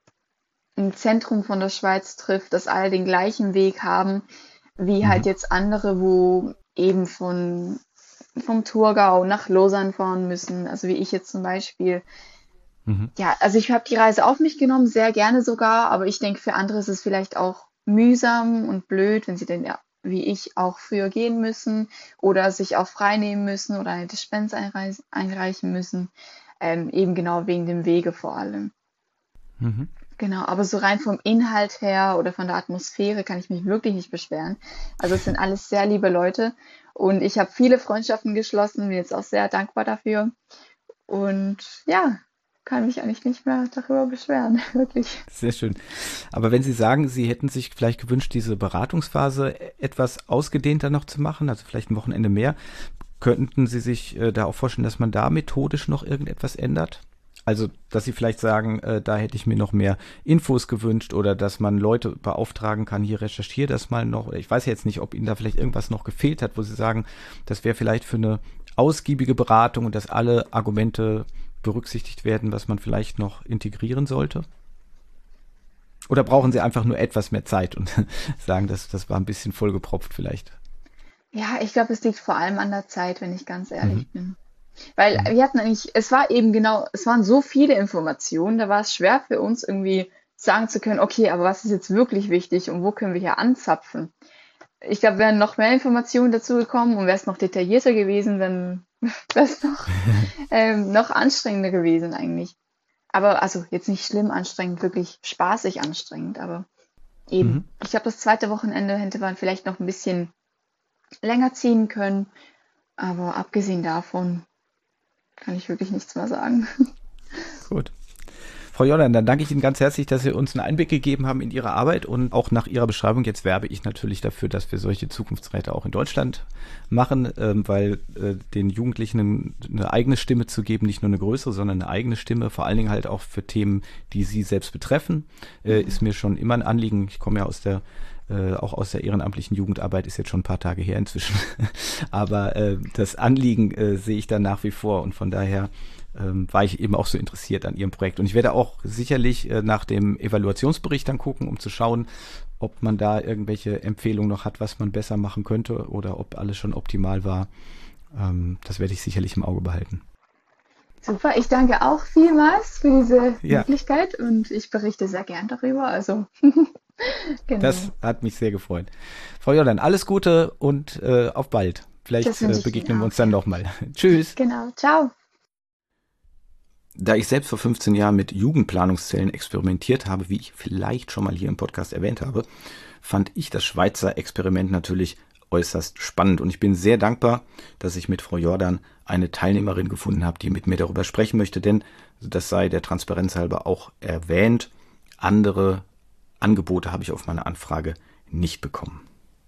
im Zentrum von der Schweiz trifft, dass alle den gleichen Weg haben, wie halt Mhm. jetzt andere, wo eben von vom Thurgau nach Lausanne fahren müssen. Also wie ich jetzt zum Beispiel. Mhm. Ja, also ich habe die Reise auf mich genommen, sehr gerne sogar, aber ich denke, für andere ist es vielleicht auch mühsam und blöd, wenn sie denn ja, wie ich auch früher gehen müssen oder sich auch frei nehmen müssen oder eine Dispens einreis- einreichen müssen. Ähm, eben genau wegen dem Wege vor allem. Mhm. Genau, aber so rein vom Inhalt her oder von der Atmosphäre kann ich mich wirklich nicht beschweren. Also es sind alles sehr liebe Leute und ich habe viele Freundschaften geschlossen, bin jetzt auch sehr dankbar dafür. Und ja, kann mich eigentlich nicht mehr darüber beschweren, wirklich. Sehr schön. Aber wenn Sie sagen, Sie hätten sich vielleicht gewünscht, diese Beratungsphase e- etwas ausgedehnter noch zu machen, also vielleicht ein Wochenende mehr, könnten Sie sich äh, da auch vorstellen, dass man da methodisch noch irgendetwas ändert? Also, dass Sie vielleicht sagen, äh, da hätte ich mir noch mehr Infos gewünscht oder dass man Leute beauftragen kann, hier recherchiert das mal noch. Ich weiß jetzt nicht, ob Ihnen da vielleicht irgendwas noch gefehlt hat, wo Sie sagen, das wäre vielleicht für eine ausgiebige Beratung und dass alle Argumente berücksichtigt werden, was man vielleicht noch integrieren sollte. Oder brauchen Sie einfach nur etwas mehr Zeit und sagen, das, das war ein bisschen vollgepropft vielleicht? Ja, ich glaube, es liegt vor allem an der Zeit, wenn ich ganz Mhm. ehrlich bin. Weil Mhm. wir hatten eigentlich, es war eben genau, es waren so viele Informationen, da war es schwer für uns irgendwie sagen zu können, okay, aber was ist jetzt wirklich wichtig und wo können wir hier anzapfen? Ich glaube, wären noch mehr Informationen dazu gekommen und wäre es noch detaillierter gewesen, dann wäre es noch, ähm, noch anstrengender gewesen eigentlich. Aber also jetzt nicht schlimm anstrengend, wirklich spaßig anstrengend, aber eben. Mhm. Ich glaube, das zweite Wochenende hätte man vielleicht noch ein bisschen länger ziehen können, aber abgesehen davon kann ich wirklich nichts mehr sagen. Gut. Frau Jordan, dann danke ich Ihnen ganz herzlich, dass Sie uns einen Einblick gegeben haben in Ihre Arbeit und auch nach Ihrer Beschreibung. Jetzt werbe ich natürlich dafür, dass wir solche Zukunftsräte auch in Deutschland machen, ähm, weil äh, den Jugendlichen eine eigene Stimme zu geben, nicht nur eine größere, sondern eine eigene Stimme, vor allen Dingen halt auch für Themen, die sie selbst betreffen, äh, ist mir schon immer ein Anliegen. Ich komme ja aus der äh, auch aus der ehrenamtlichen Jugendarbeit, ist jetzt schon ein paar Tage her inzwischen. Aber äh, das Anliegen äh, sehe ich da nach wie vor und von daher ähm, war ich eben auch so interessiert an Ihrem Projekt. Und ich werde auch sicherlich äh, nach dem Evaluationsbericht dann gucken, um zu schauen, ob man da irgendwelche Empfehlungen noch hat, was man besser machen könnte oder ob alles schon optimal war. Ähm, das werde ich sicherlich im Auge behalten. Super, ich danke auch vielmals für diese Ja. Möglichkeit und ich berichte sehr gern darüber. Also genau. Das hat mich sehr gefreut. Frau Jordan, alles Gute und äh, auf bald. Vielleicht Das wünsche äh, ich begegnen Ihnen wir auch, uns dann ja. nochmal. Tschüss. Genau, ciao. Da ich selbst vor fünfzehn Jahren mit Jugendplanungszellen experimentiert habe, wie ich vielleicht schon mal hier im Podcast erwähnt habe, fand ich das Schweizer Experiment natürlich äußerst spannend. Und ich bin sehr dankbar, dass ich mit Frau Jordan eine Teilnehmerin gefunden habe, die mit mir darüber sprechen möchte. Denn, das sei der Transparenz halber auch erwähnt, andere Angebote habe ich auf meine Anfrage nicht bekommen.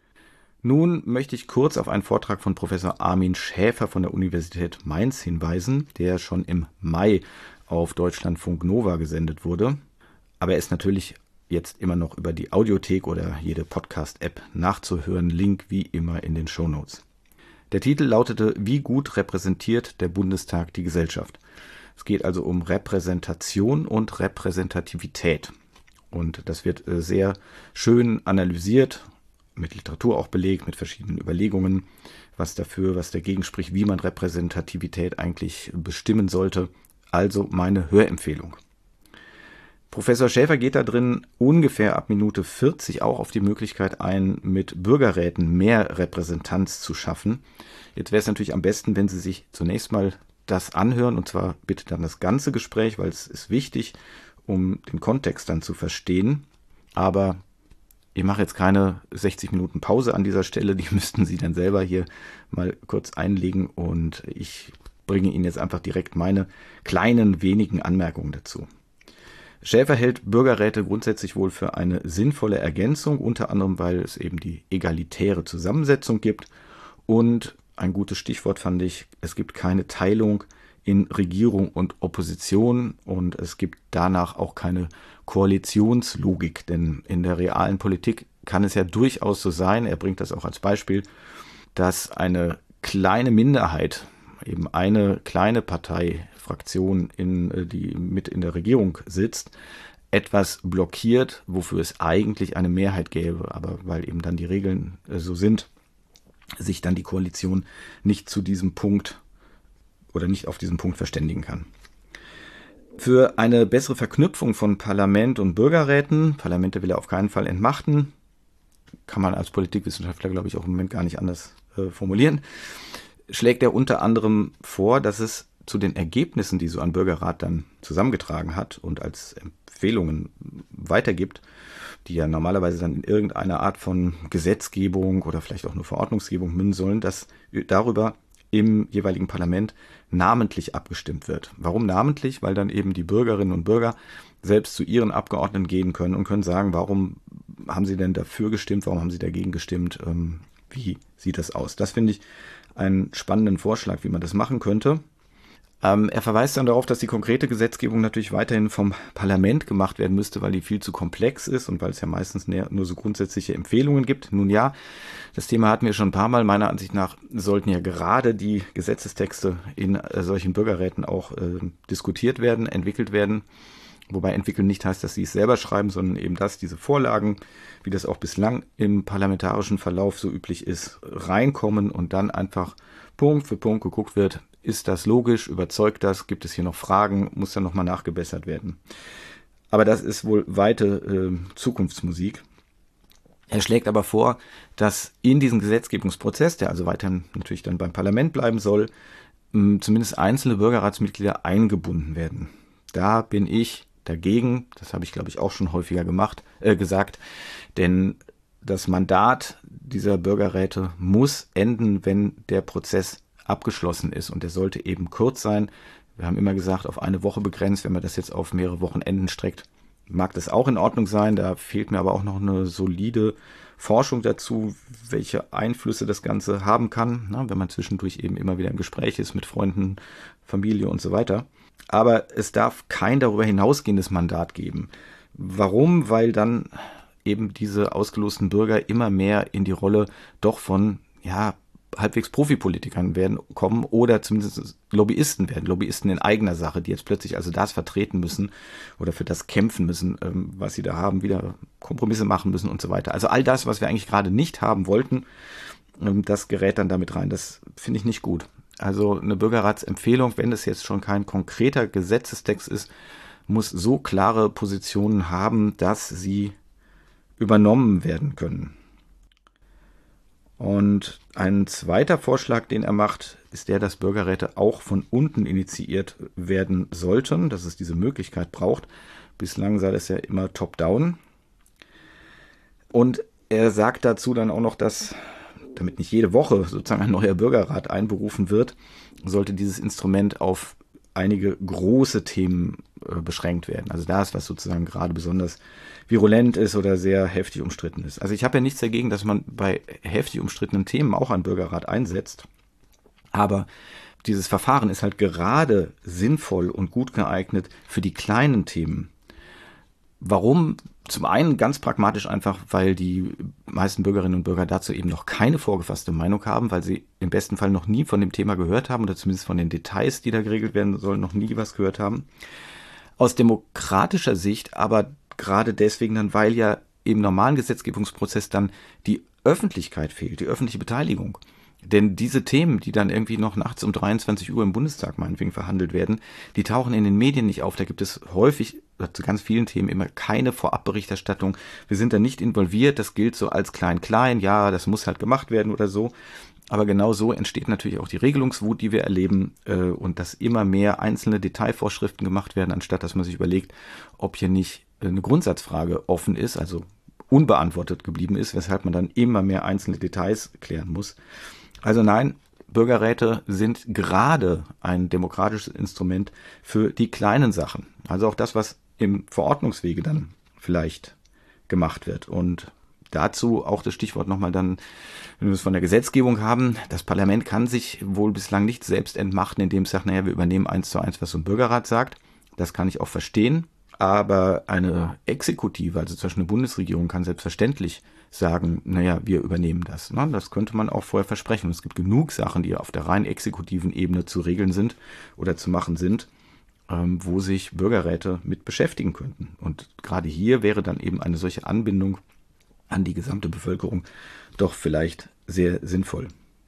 Nun möchte ich kurz auf einen Vortrag von Professor Armin Schäfer von der Universität Mainz hinweisen, der schon im Mai auf Deutschlandfunk Nova gesendet wurde. Aber er ist natürlich jetzt immer noch über die Audiothek oder jede Podcast-App nachzuhören. Link wie immer in den Shownotes. Der Titel lautete: Wie gut repräsentiert der Bundestag die Gesellschaft? Es geht also um Repräsentation und Repräsentativität. Und das wird sehr schön analysiert, mit Literatur auch belegt, mit verschiedenen Überlegungen, was dafür, was dagegen spricht, wie man Repräsentativität eigentlich bestimmen sollte. Also meine Hörempfehlung. Professor Schäfer geht da drin ungefähr ab Minute vierzig auch auf die Möglichkeit ein, mit Bürgerräten mehr Repräsentanz zu schaffen. Jetzt wäre es natürlich am besten, wenn Sie sich zunächst mal das anhören, und zwar bitte dann das ganze Gespräch, weil es ist wichtig, um den Kontext dann zu verstehen. Aber ich mache jetzt keine sechzig Minuten Pause an dieser Stelle, die müssten Sie dann selber hier mal kurz einlegen und ich bringe Ihnen jetzt einfach direkt meine kleinen, wenigen Anmerkungen dazu. Schäfer hält Bürgerräte grundsätzlich wohl für eine sinnvolle Ergänzung, unter anderem, weil es eben die egalitäre Zusammensetzung gibt. Und ein gutes Stichwort fand ich, es gibt keine Teilung in Regierung und Opposition und es gibt danach auch keine Koalitionslogik, denn in der realen Politik kann es ja durchaus so sein, er bringt das auch als Beispiel, dass eine kleine Minderheit, eben eine kleine Partei, Fraktion, in, die mit in der Regierung sitzt, etwas blockiert, wofür es eigentlich eine Mehrheit gäbe, aber weil eben dann die Regeln so sind, sich dann die Koalition nicht zu diesem Punkt oder nicht auf diesen Punkt verständigen kann. Für eine bessere Verknüpfung von Parlament und Bürgerräten, Parlamente will er auf keinen Fall entmachten, kann man als Politikwissenschaftler, glaube ich, auch im Moment gar nicht anders äh, formulieren, schlägt er unter anderem vor, dass es zu den Ergebnissen, die so ein Bürgerrat dann zusammengetragen hat und als Empfehlungen weitergibt, die ja normalerweise dann in irgendeiner Art von Gesetzgebung oder vielleicht auch nur Verordnungsgebung münden sollen, dass darüber im jeweiligen Parlament namentlich abgestimmt wird. Warum namentlich? Weil dann eben die Bürgerinnen und Bürger selbst zu ihren Abgeordneten gehen können und können sagen, warum haben sie denn dafür gestimmt, warum haben sie dagegen gestimmt, ähm, wie sieht das aus? Das finde ich einen spannenden Vorschlag, wie man das machen könnte. Ähm, er verweist dann darauf, dass die konkrete Gesetzgebung natürlich weiterhin vom Parlament gemacht werden müsste, weil die viel zu komplex ist und weil es ja meistens nur so grundsätzliche Empfehlungen gibt. Nun ja, das Thema hatten wir schon ein paar Mal. Meiner Ansicht nach sollten ja gerade die Gesetzestexte in äh, solchen Bürgerräten auch äh, diskutiert werden, entwickelt werden. Wobei entwickeln nicht heißt, dass sie es selber schreiben, sondern eben, dass diese Vorlagen, wie das auch bislang im parlamentarischen Verlauf so üblich ist, reinkommen und dann einfach Punkt für Punkt geguckt wird, ist das logisch, überzeugt das, gibt es hier noch Fragen, muss dann nochmal nachgebessert werden. Aber das ist wohl weite äh, Zukunftsmusik. Er schlägt aber vor, dass in diesem Gesetzgebungsprozess, der also weiterhin natürlich dann beim Parlament bleiben soll, mh, zumindest einzelne Bürgerratsmitglieder eingebunden werden. Da bin ich dagegen, das habe ich glaube ich auch schon häufiger gemacht, äh, gesagt, denn das Mandat dieser Bürgerräte muss enden, wenn der Prozess abgeschlossen ist und der sollte eben kurz sein. Wir haben immer gesagt, auf eine Woche begrenzt. Wenn man das jetzt auf mehrere Wochenenden streckt, mag das auch in Ordnung sein. Da fehlt mir aber auch noch eine solide Forschung dazu, welche Einflüsse das Ganze haben kann, na, wenn man zwischendurch eben immer wieder im Gespräch ist mit Freunden, Familie und so weiter. Aber es darf kein darüber hinausgehendes Mandat geben. Warum? Weil dann eben diese ausgelosten Bürger immer mehr in die Rolle doch von, ja, halbwegs Profipolitikern werden kommen oder zumindest Lobbyisten werden, Lobbyisten in eigener Sache, die jetzt plötzlich also das vertreten müssen oder für das kämpfen müssen, was sie da haben, wieder Kompromisse machen müssen und so weiter. Also all das, was wir eigentlich gerade nicht haben wollten, das gerät dann damit rein. Das finde ich nicht gut. Also eine Bürgerratsempfehlung, wenn das jetzt schon kein konkreter Gesetzestext ist, muss so klare Positionen haben, dass sie übernommen werden können. Und ein zweiter Vorschlag, den er macht, ist der, dass Bürgerräte auch von unten initiiert werden sollten, dass es diese Möglichkeit braucht. Bislang sei das ja immer top-down. Und er sagt dazu dann auch noch, dass, damit nicht jede Woche sozusagen ein neuer Bürgerrat einberufen wird, sollte dieses Instrument auf einige große Themen äh, beschränkt werden. Also das, was sozusagen gerade besonders virulent ist oder sehr heftig umstritten ist. Also ich habe ja nichts dagegen, dass man bei heftig umstrittenen Themen auch einen Bürgerrat einsetzt. Aber dieses Verfahren ist halt gerade sinnvoll und gut geeignet für die kleinen Themen. Warum? Zum einen ganz pragmatisch einfach, weil die meisten Bürgerinnen und Bürger dazu eben noch keine vorgefasste Meinung haben, weil sie im besten Fall noch nie von dem Thema gehört haben oder zumindest von den Details, die da geregelt werden sollen, noch nie was gehört haben. Aus demokratischer Sicht aber gerade deswegen dann, weil ja im normalen Gesetzgebungsprozess dann die Öffentlichkeit fehlt, die öffentliche Beteiligung. Denn diese Themen, die dann irgendwie noch nachts um dreiundzwanzig Uhr im Bundestag meinetwegen verhandelt werden, die tauchen in den Medien nicht auf. Da gibt es häufig, zu ganz vielen Themen immer keine Vorabberichterstattung. Wir sind da nicht involviert. Das gilt so als klein-klein. Ja, das muss halt gemacht werden oder so. Aber genau so entsteht natürlich auch die Regelungswut, die wir erleben, äh, und dass immer mehr einzelne Detailvorschriften gemacht werden, anstatt dass man sich überlegt, ob hier nicht eine Grundsatzfrage offen ist, also unbeantwortet geblieben ist, weshalb man dann immer mehr einzelne Details klären muss. Also nein, Bürgerräte sind gerade ein demokratisches Instrument für die kleinen Sachen. Also auch das, was im Verordnungswege dann vielleicht gemacht wird. Und dazu auch das Stichwort nochmal dann, wenn wir es von der Gesetzgebung haben, das Parlament kann sich wohl bislang nicht selbst entmachten, indem es sagt, naja, wir übernehmen eins zu eins, was so ein Bürgerrat sagt. Das kann ich auch verstehen. Aber eine Exekutive, also zum Beispiel eine Bundesregierung, kann selbstverständlich sagen, naja, wir übernehmen das. Na, das könnte man auch vorher versprechen. Und es gibt genug Sachen, die auf der rein exekutiven Ebene zu regeln sind oder zu machen sind, ähm, wo sich Bürgerräte mit beschäftigen könnten. Und gerade hier wäre dann eben eine solche Anbindung an die gesamte Bevölkerung doch vielleicht sehr sinnvoll.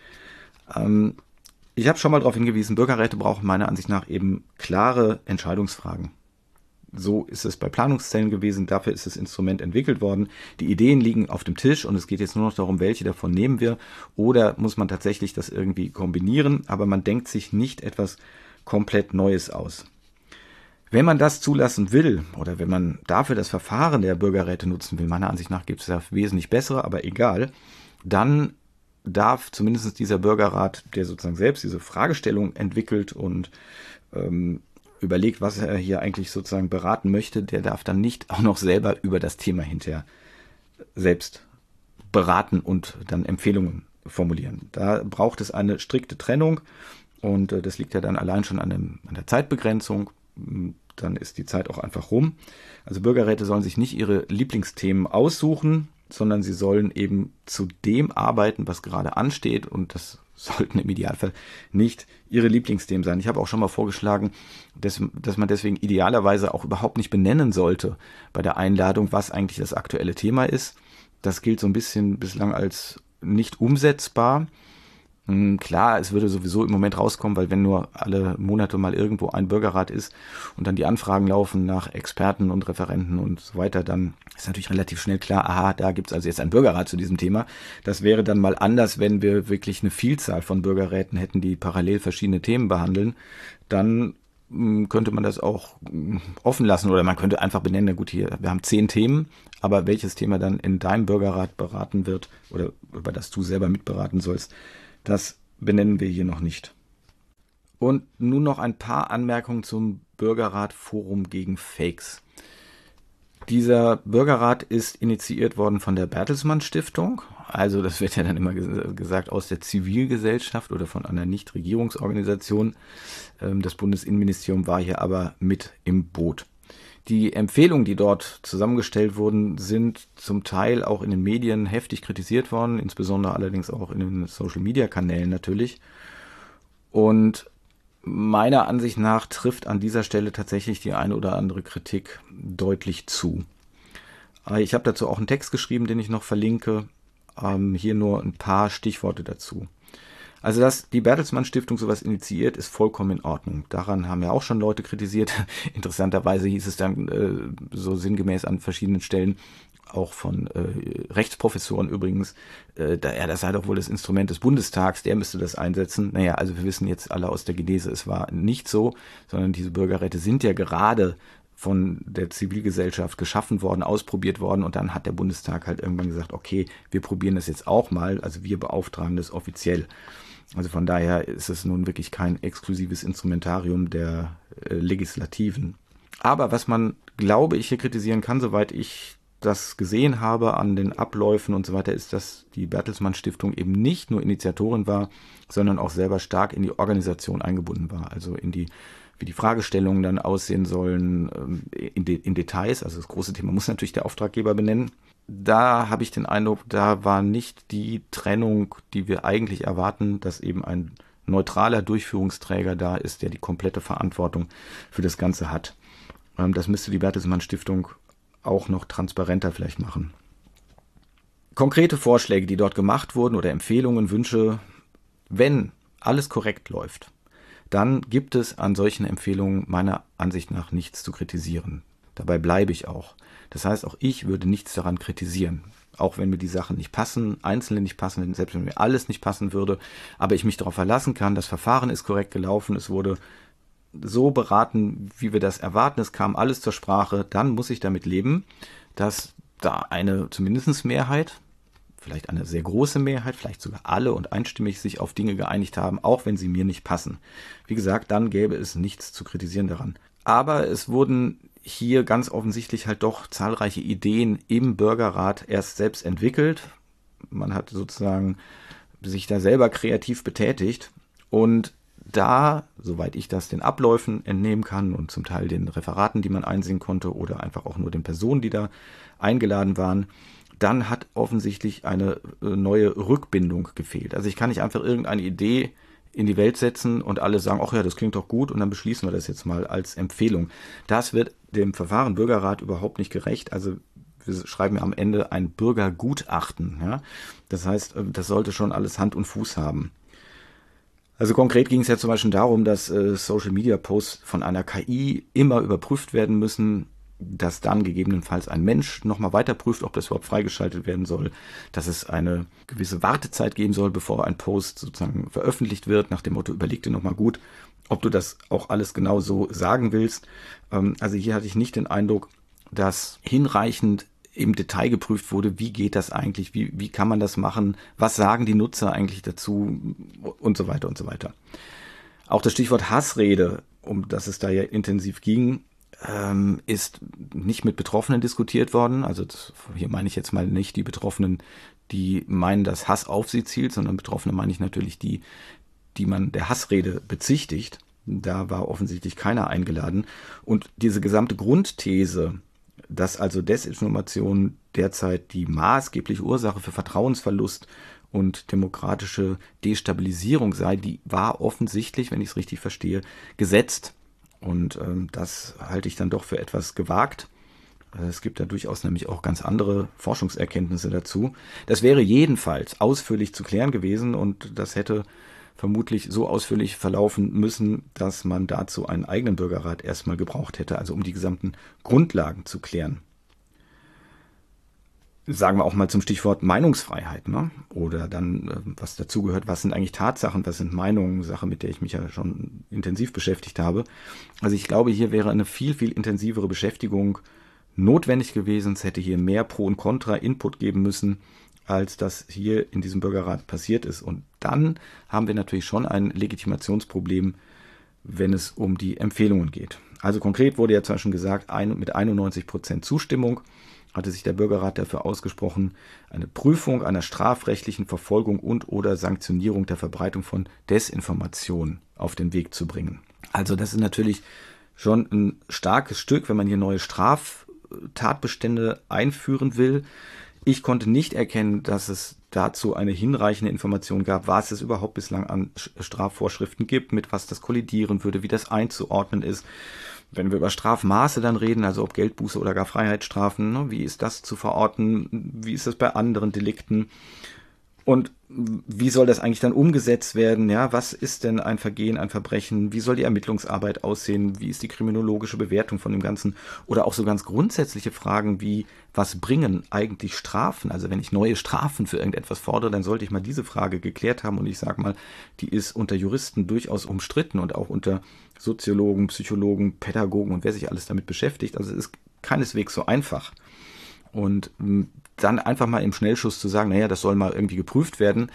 Ähm, ich habe schon mal darauf hingewiesen, Bürgerräte brauchen meiner Ansicht nach eben klare Entscheidungsfragen. So ist es bei Planungszellen gewesen, dafür ist das Instrument entwickelt worden. Die Ideen liegen auf dem Tisch und es geht jetzt nur noch darum, welche davon nehmen wir oder muss man tatsächlich das irgendwie kombinieren, aber man denkt sich nicht etwas komplett Neues aus. Wenn man das zulassen will oder wenn man dafür das Verfahren der Bürgerräte nutzen will, meiner Ansicht nach gibt es ja wesentlich bessere, aber egal, dann darf zumindest dieser Bürgerrat, der sozusagen selbst diese Fragestellung entwickelt und ähm, überlegt, was er hier eigentlich sozusagen beraten möchte, der darf dann nicht auch noch selber über das Thema hinterher selbst beraten und dann Empfehlungen formulieren. Da braucht es eine strikte Trennung und äh, das liegt ja dann allein schon an, dem, an der Zeitbegrenzung. Dann ist die Zeit auch einfach rum. Also Bürgerräte sollen sich nicht ihre Lieblingsthemen aussuchen, sondern sie sollen eben zu dem arbeiten, was gerade ansteht und das sollten im Idealfall nicht ihre Lieblingsthemen sein. Ich habe auch schon mal vorgeschlagen, dass, dass man deswegen idealerweise auch überhaupt nicht benennen sollte bei der Einladung, was eigentlich das aktuelle Thema ist. Das gilt so ein bisschen bislang als nicht umsetzbar. Klar, es würde sowieso im Moment rauskommen, weil wenn nur alle Monate mal irgendwo ein Bürgerrat ist und dann die Anfragen laufen nach Experten und Referenten und so weiter, dann ist natürlich relativ schnell klar, aha, da gibt es also jetzt einen Bürgerrat zu diesem Thema. Das wäre dann mal anders, wenn wir wirklich eine Vielzahl von Bürgerräten hätten, die parallel verschiedene Themen behandeln. Dann mh, könnte man das auch mh, offen lassen oder man könnte einfach benennen, na gut, hier, wir haben zehn Themen, aber welches Thema dann in deinem Bürgerrat beraten wird oder über das du selber mitberaten sollst, das benennen wir hier noch nicht. Und nun noch ein paar Anmerkungen zum Bürgerrat Forum gegen Fakes. Dieser Bürgerrat ist initiiert worden von der Bertelsmann Stiftung. Also das wird ja dann immer gesagt aus der Zivilgesellschaft oder von einer Nichtregierungsorganisation. Das Bundesinnenministerium war hier aber mit im Boot. Die Empfehlungen, die dort zusammengestellt wurden, sind zum Teil auch in den Medien heftig kritisiert worden, insbesondere allerdings auch in den Social-Media-Kanälen natürlich. Und meiner Ansicht nach trifft an dieser Stelle tatsächlich die eine oder andere Kritik deutlich zu. Ich habe dazu auch einen Text geschrieben, den ich noch verlinke. Ähm, hier nur ein paar Stichworte dazu. Also, dass die Bertelsmann Stiftung sowas initiiert, ist vollkommen in Ordnung. Daran haben ja auch schon Leute kritisiert. Interessanterweise hieß es dann äh, so sinngemäß an verschiedenen Stellen, auch von äh, Rechtsprofessoren übrigens, äh, da, ja, das sei doch wohl das Instrument des Bundestags, der müsste das einsetzen. Naja, also wir wissen jetzt alle aus der Genese, es war nicht so, sondern diese Bürgerräte sind ja gerade von der Zivilgesellschaft geschaffen worden, ausprobiert worden und dann hat der Bundestag halt irgendwann gesagt, okay, wir probieren das jetzt auch mal, also wir beauftragen das offiziell. Also von daher ist es nun wirklich kein exklusives Instrumentarium der äh, Legislativen. Aber was man, glaube ich, hier kritisieren kann, soweit ich das gesehen habe an den Abläufen und so weiter, ist, dass die Bertelsmann Stiftung eben nicht nur Initiatorin war, sondern auch selber stark in die Organisation eingebunden war, also in die wie die Fragestellungen dann aussehen sollen, in, De- in Details. Also das große Thema muss natürlich der Auftraggeber benennen. Da habe ich den Eindruck, da war nicht die Trennung, die wir eigentlich erwarten, dass eben ein neutraler Durchführungsträger da ist, der die komplette Verantwortung für das Ganze hat. Das müsste die Bertelsmann Stiftung auch noch transparenter vielleicht machen. Konkrete Vorschläge, die dort gemacht wurden oder Empfehlungen, Wünsche, wenn alles korrekt läuft, dann gibt es an solchen Empfehlungen meiner Ansicht nach nichts zu kritisieren. Dabei bleibe ich auch. Das heißt, auch ich würde nichts daran kritisieren. Auch wenn mir die Sachen nicht passen, einzelne nicht passen, selbst wenn mir alles nicht passen würde, aber ich mich darauf verlassen kann, das Verfahren ist korrekt gelaufen, es wurde so beraten, wie wir das erwarten, es kam alles zur Sprache, dann muss ich damit leben, dass da eine zumindest Mehrheit, vielleicht eine sehr große Mehrheit, vielleicht sogar alle und einstimmig sich auf Dinge geeinigt haben, auch wenn sie mir nicht passen. Wie gesagt, dann gäbe es nichts zu kritisieren daran. Aber es wurden hier ganz offensichtlich halt doch zahlreiche Ideen im Bürgerrat erst selbst entwickelt. Man hat sozusagen sich da selber kreativ betätigt und da, soweit ich das den Abläufen entnehmen kann und zum Teil den Referaten, die man einsehen konnte oder einfach auch nur den Personen, die da eingeladen waren, dann hat offensichtlich eine neue Rückbindung gefehlt. Also ich kann nicht einfach irgendeine Idee in die Welt setzen und alle sagen, ach ja, das klingt doch gut und dann beschließen wir das jetzt mal als Empfehlung. Das wird dem Verfahren Bürgerrat überhaupt nicht gerecht. Also wir schreiben ja am Ende ein Bürgergutachten. Ja? Das heißt, das sollte schon alles Hand und Fuß haben. Also konkret ging es ja zum Beispiel darum, dass äh, Social-Media-Posts von einer K I immer überprüft werden müssen, dass dann gegebenenfalls ein Mensch nochmal weiter prüft, ob das überhaupt freigeschaltet werden soll, dass es eine gewisse Wartezeit geben soll, bevor ein Post sozusagen veröffentlicht wird, nach dem Motto, überleg dir nochmal gut, ob du das auch alles genau so sagen willst. Ähm, also hier hatte ich nicht den Eindruck, dass hinreichend im Detail geprüft wurde, wie geht das eigentlich, wie, wie kann man das machen, was sagen die Nutzer eigentlich dazu und so weiter und so weiter. Auch das Stichwort Hassrede, um das es da ja intensiv ging, ähm, ist nicht mit Betroffenen diskutiert worden. Also das, hier meine ich jetzt mal nicht die Betroffenen, die meinen, dass Hass auf sie zielt, sondern Betroffene meine ich natürlich die, die man der Hassrede bezichtigt. Da war offensichtlich keiner eingeladen. Und diese gesamte Grundthese, dass also Desinformation derzeit die maßgebliche Ursache für Vertrauensverlust und demokratische Destabilisierung sei, die war offensichtlich, wenn ich es richtig verstehe, gesetzt. Und ähm, das halte ich dann doch für etwas gewagt. Es gibt da durchaus nämlich auch ganz andere Forschungserkenntnisse dazu. Das wäre jedenfalls ausführlich zu klären gewesen und das hätte vermutlich so ausführlich verlaufen müssen, dass man dazu einen eigenen Bürgerrat erstmal gebraucht hätte, also um die gesamten Grundlagen zu klären. Sagen wir auch mal zum Stichwort Meinungsfreiheit, ne? Oder dann, was dazugehört, was sind eigentlich Tatsachen, was sind Meinungen, Sache, mit der ich mich ja schon intensiv beschäftigt habe. Also ich glaube, hier wäre eine viel, viel intensivere Beschäftigung notwendig gewesen. Es hätte hier mehr Pro- und Contra-Input geben müssen, als das hier in diesem Bürgerrat passiert ist. Und dann haben wir natürlich schon ein Legitimationsproblem, wenn es um die Empfehlungen geht. Also konkret wurde ja zum Beispiel gesagt, ein, mit einundneunzig Prozent Zustimmung hatte sich der Bürgerrat dafür ausgesprochen, eine Prüfung einer strafrechtlichen Verfolgung und oder Sanktionierung der Verbreitung von Desinformation auf den Weg zu bringen. Also das ist natürlich schon ein starkes Stück, wenn man hier neue Straftatbestände einführen will. Ich konnte nicht erkennen, dass es dazu eine hinreichende Information gab, was es überhaupt bislang an Strafvorschriften gibt, mit was das kollidieren würde, wie das einzuordnen ist. Wenn wir über Strafmaße dann reden, also ob Geldbuße oder gar Freiheitsstrafen, ne, wie ist das zu verorten, wie ist das bei anderen Delikten und wie soll das eigentlich dann umgesetzt werden? Ja, was ist denn ein Vergehen, ein Verbrechen? Wie soll die Ermittlungsarbeit aussehen? Wie ist die kriminologische Bewertung von dem Ganzen? Oder auch so ganz grundsätzliche Fragen wie, was bringen eigentlich Strafen? Also wenn ich neue Strafen für irgendetwas fordere, dann sollte ich mal diese Frage geklärt haben. Und ich sage mal, die ist unter Juristen durchaus umstritten und auch unter Soziologen, Psychologen, Pädagogen und wer sich alles damit beschäftigt. Also es ist keineswegs so einfach. Und dann einfach mal im Schnellschuss zu sagen, naja, das soll mal irgendwie geprüft werden,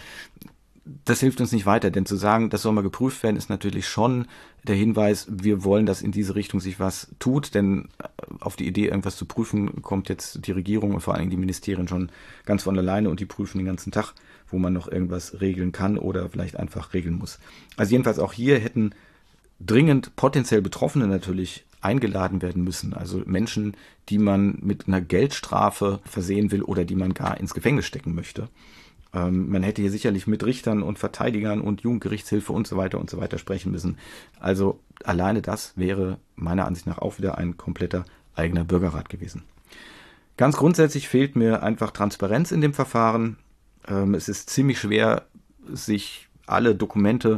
das hilft uns nicht weiter. Denn zu sagen, das soll mal geprüft werden, ist natürlich schon der Hinweis, wir wollen, dass in diese Richtung sich was tut. Denn auf die Idee, irgendwas zu prüfen, kommt jetzt die Regierung und vor allen Dingen die Ministerien schon ganz von alleine und die prüfen den ganzen Tag, wo man noch irgendwas regeln kann oder vielleicht einfach regeln muss. Also jedenfalls auch hier hätten dringend potenziell Betroffene natürlich eingeladen werden müssen. Also Menschen, die man mit einer Geldstrafe versehen will oder die man gar ins Gefängnis stecken möchte. Ähm, man hätte hier sicherlich mit Richtern und Verteidigern und Jugendgerichtshilfe und so weiter und so weiter sprechen müssen. Also alleine das wäre meiner Ansicht nach auch wieder ein kompletter eigener Bürgerrat gewesen. Ganz grundsätzlich fehlt mir einfach Transparenz in dem Verfahren. Ähm, es ist ziemlich schwer, sich alle Dokumente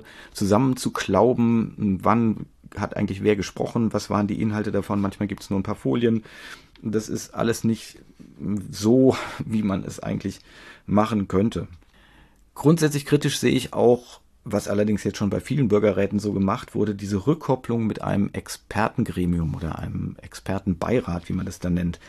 zusammenzuklauben. Wann hat eigentlich wer gesprochen? Was waren die Inhalte davon? Manchmal gibt es nur ein paar Folien. Das ist alles nicht so, wie man es eigentlich machen könnte. Grundsätzlich kritisch sehe ich auch, was allerdings jetzt schon bei vielen Bürgerräten so gemacht wurde, diese Rückkopplung mit einem Expertengremium oder einem Expertenbeirat, wie man das dann nennt.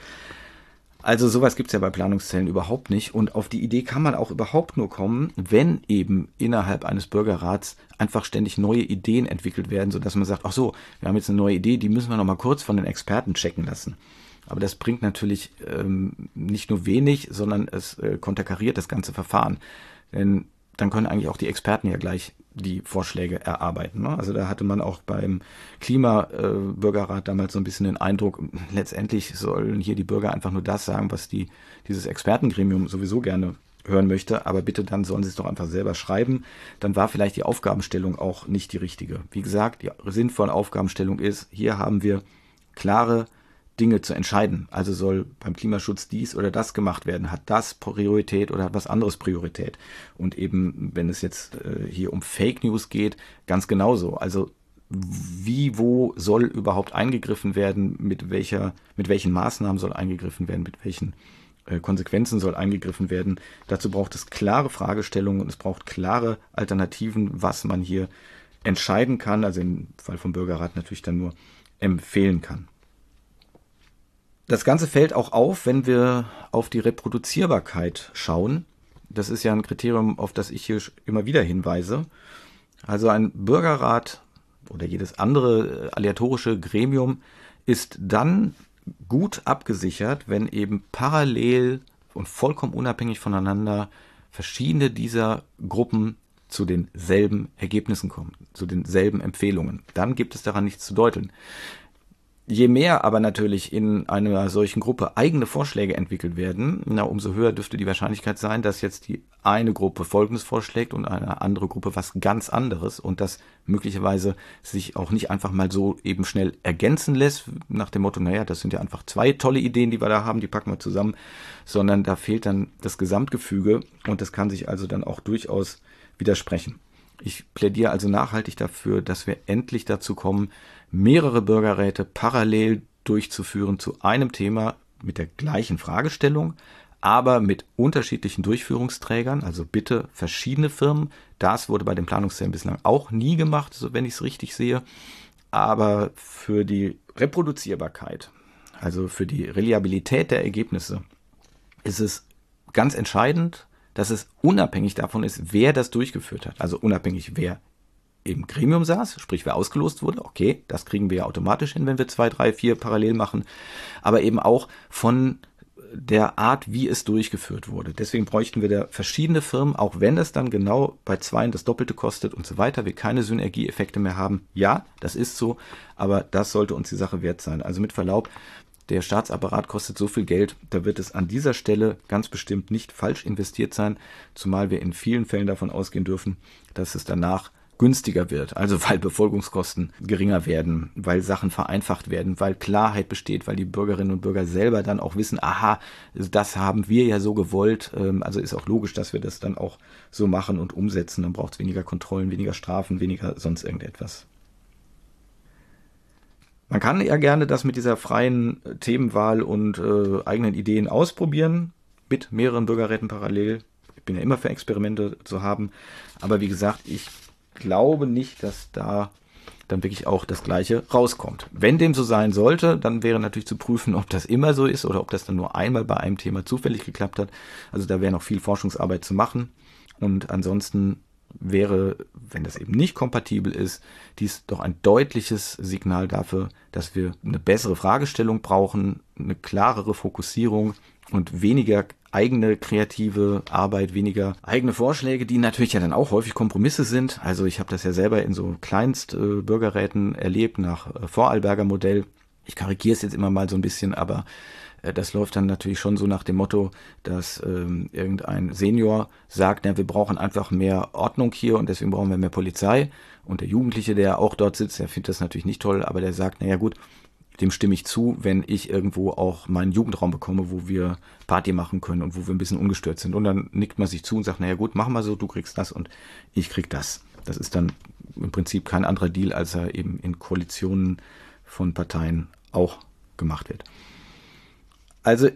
Also sowas gibt es ja bei Planungszellen überhaupt nicht und auf die Idee kann man auch überhaupt nur kommen, wenn eben innerhalb eines Bürgerrats einfach ständig neue Ideen entwickelt werden, sodass man sagt, ach so, wir haben jetzt eine neue Idee, die müssen wir noch mal kurz von den Experten checken lassen. Aber das bringt natürlich ähm, nicht nur wenig, sondern es äh, konterkariert das ganze Verfahren. Denn dann können eigentlich auch die Experten ja gleich die Vorschläge erarbeiten. Ne? Also da hatte man auch beim Klimabürgerrat äh, damals so ein bisschen den Eindruck, letztendlich sollen hier die Bürger einfach nur das sagen, was die dieses Expertengremium sowieso gerne hören möchte, aber bitte dann sollen sie es doch einfach selber schreiben. Dann war vielleicht die Aufgabenstellung auch nicht die richtige. Wie gesagt, die sinnvolle Aufgabenstellung ist, hier haben wir klare Dinge zu entscheiden. Also soll beim Klimaschutz dies oder das gemacht werden. Hat das Priorität oder hat was anderes Priorität? Und eben, wenn es jetzt äh, hier um Fake News geht, ganz genauso. Also wie, wo soll überhaupt eingegriffen werden? Mit welcher, mit welchen Maßnahmen soll eingegriffen werden? Mit welchen äh, Konsequenzen soll eingegriffen werden? Dazu braucht es klare Fragestellungen und es braucht klare Alternativen, was man hier entscheiden kann. Also im Fall vom Bürgerrat natürlich dann nur empfehlen kann. Das Ganze fällt auch auf, wenn wir auf die Reproduzierbarkeit schauen. Das ist ja ein Kriterium, auf das ich hier immer wieder hinweise. Also ein Bürgerrat oder jedes andere aleatorische Gremium ist dann gut abgesichert, wenn eben parallel und vollkommen unabhängig voneinander verschiedene dieser Gruppen zu denselben Ergebnissen kommen, zu denselben Empfehlungen. Dann gibt es daran nichts zu deuteln. Je mehr aber natürlich in einer solchen Gruppe eigene Vorschläge entwickelt werden, na, umso höher dürfte die Wahrscheinlichkeit sein, dass jetzt die eine Gruppe Folgendes vorschlägt und eine andere Gruppe was ganz anderes und das möglicherweise sich auch nicht einfach mal so eben schnell ergänzen lässt, nach dem Motto, naja, das sind ja einfach zwei tolle Ideen, die wir da haben, die packen wir zusammen, sondern da fehlt dann das Gesamtgefüge und das kann sich also dann auch durchaus widersprechen. Ich plädiere also nachhaltig dafür, dass wir endlich dazu kommen, mehrere Bürgerräte parallel durchzuführen zu einem Thema mit der gleichen Fragestellung, aber mit unterschiedlichen Durchführungsträgern, also bitte verschiedene Firmen. Das wurde bei den Planungszellen bislang auch nie gemacht, so wenn ich es richtig sehe. Aber für die Reproduzierbarkeit, also für die Reliabilität der Ergebnisse, ist es ganz entscheidend, dass es unabhängig davon ist, wer das durchgeführt hat. Also unabhängig, wer im Gremium saß, sprich wer ausgelost wurde. Okay, das kriegen wir ja automatisch hin, wenn wir zwei, drei, vier parallel machen. Aber eben auch von der Art, wie es durchgeführt wurde. Deswegen bräuchten wir da verschiedene Firmen, auch wenn es dann genau bei zweien das Doppelte kostet und so weiter, wir keine Synergieeffekte mehr haben. Ja, das ist so, aber das sollte uns die Sache wert sein. Also mit Verlaub, der Staatsapparat kostet so viel Geld, da wird es an dieser Stelle ganz bestimmt nicht falsch investiert sein, zumal wir in vielen Fällen davon ausgehen dürfen, dass es danach günstiger wird, also weil Befolgungskosten geringer werden, weil Sachen vereinfacht werden, weil Klarheit besteht, weil die Bürgerinnen und Bürger selber dann auch wissen, aha, das haben wir ja so gewollt, also ist auch logisch, dass wir das dann auch so machen und umsetzen, dann braucht es weniger Kontrollen, weniger Strafen, weniger sonst irgendetwas. Man kann ja gerne das mit dieser freien Themenwahl und äh, eigenen Ideen ausprobieren, mit mehreren Bürgerräten parallel. Ich bin ja immer für Experimente zu haben, aber wie gesagt, ich glaube nicht, dass da dann wirklich auch das Gleiche rauskommt. Wenn dem so sein sollte, dann wäre natürlich zu prüfen, ob das immer so ist oder ob das dann nur einmal bei einem Thema zufällig geklappt hat. Also da wäre noch viel Forschungsarbeit zu machen und ansonsten wäre, wenn das eben nicht kompatibel ist, dies doch ein deutliches Signal dafür, dass wir eine bessere Fragestellung brauchen, eine klarere Fokussierung und weniger eigene kreative Arbeit, weniger eigene Vorschläge, die natürlich ja dann auch häufig Kompromisse sind. Also ich habe das ja selber in so Kleinst-Bürgerräten erlebt nach äh, Vorarlberger Modell. Ich karikiere es jetzt immer mal so ein bisschen, aber äh, das läuft dann natürlich schon so nach dem Motto, dass ähm, irgendein Senior sagt, na, wir brauchen einfach mehr Ordnung hier und deswegen brauchen wir mehr Polizei. Und der Jugendliche, der auch dort sitzt, der findet das natürlich nicht toll, aber der sagt, naja gut, dem stimme ich zu, wenn ich irgendwo auch meinen Jugendraum bekomme, wo wir Party machen können und wo wir ein bisschen ungestört sind. Und dann nickt man sich zu und sagt, naja gut, machen wir so, du kriegst das und ich krieg das. Das ist dann im Prinzip kein anderer Deal, als er eben in Koalitionen von Parteien auch gemacht wird. Also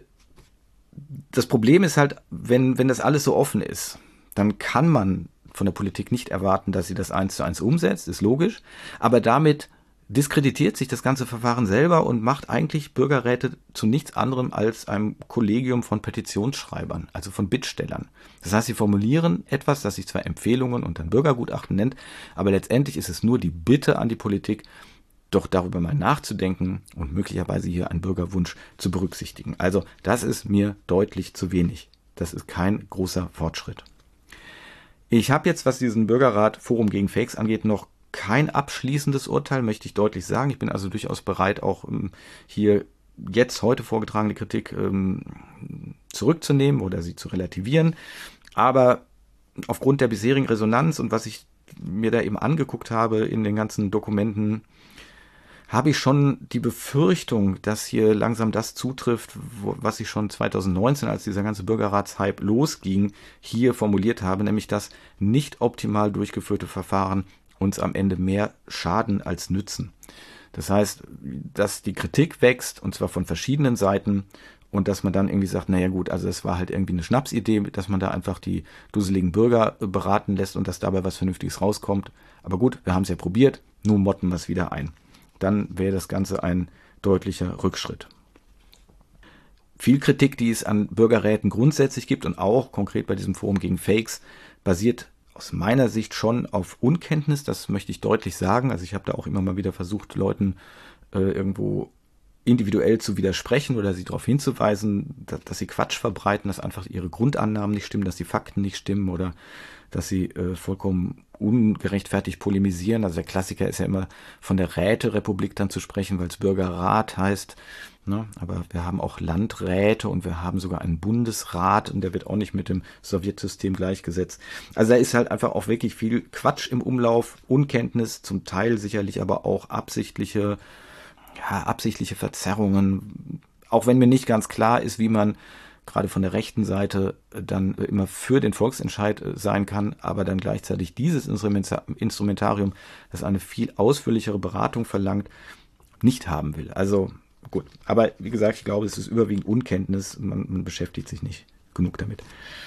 das Problem ist halt, wenn, wenn das alles so offen ist, dann kann man von der Politik nicht erwarten, dass sie das eins zu eins umsetzt, ist logisch, aber damit diskreditiert sich das ganze Verfahren selber und macht eigentlich Bürgerräte zu nichts anderem als einem Kollegium von Petitionsschreibern, also von Bittstellern. Das heißt, sie formulieren etwas, das sich zwar Empfehlungen und dann Bürgergutachten nennt, aber letztendlich ist es nur die Bitte an die Politik, doch darüber mal nachzudenken und möglicherweise hier einen Bürgerwunsch zu berücksichtigen. Also das ist mir deutlich zu wenig. Das ist kein großer Fortschritt. Ich habe jetzt, was diesen Bürgerrat Forum gegen Fakes angeht, noch kein abschließendes Urteil, möchte ich deutlich sagen. Ich bin also durchaus bereit, auch ähm, hier jetzt heute vorgetragene Kritik ähm, zurückzunehmen oder sie zu relativieren. Aber aufgrund der bisherigen Resonanz und was ich mir da eben angeguckt habe in den ganzen Dokumenten, habe ich schon die Befürchtung, dass hier langsam das zutrifft, wo, was ich schon zwanzig neunzehn, als dieser ganze Bürgerratshype losging, hier formuliert habe, nämlich dass nicht optimal durchgeführte Verfahren uns am Ende mehr schaden als nützen. Das heißt, dass die Kritik wächst, und zwar von verschiedenen Seiten, und dass man dann irgendwie sagt, naja gut, also es war halt irgendwie eine Schnapsidee, dass man da einfach die dusseligen Bürger beraten lässt und dass dabei was Vernünftiges rauskommt. Aber gut, wir haben es ja probiert, nun motten wir es wieder ein. Dann wäre das Ganze ein deutlicher Rückschritt. Viel Kritik, die es an Bürgerräten grundsätzlich gibt und auch konkret bei diesem Forum gegen Fakes, basiert aus meiner Sicht schon auf Unkenntnis, das möchte ich deutlich sagen. Also ich habe da auch immer mal wieder versucht, Leuten äh, irgendwo individuell zu widersprechen oder sie darauf hinzuweisen, dass, dass sie Quatsch verbreiten, dass einfach ihre Grundannahmen nicht stimmen, dass die Fakten nicht stimmen oder dass sie äh, vollkommen ungerechtfertigt polemisieren. Also der Klassiker ist ja immer von der Räterepublik dann zu sprechen, weil es Bürgerrat heißt. Ne? Aber wir haben auch Landräte und wir haben sogar einen Bundesrat und der wird auch nicht mit dem Sowjetsystem gleichgesetzt. Also da ist halt einfach auch wirklich viel Quatsch im Umlauf, Unkenntnis, zum Teil sicherlich aber auch absichtliche, ja, absichtliche Verzerrungen. Auch wenn mir nicht ganz klar ist, wie man gerade von der rechten Seite dann immer für den Volksentscheid sein kann, aber dann gleichzeitig dieses Instrumentarium, das eine viel ausführlichere Beratung verlangt, nicht haben will. Also gut, aber wie gesagt, ich glaube, es ist überwiegend Unkenntnis, man, man beschäftigt sich nicht genug damit.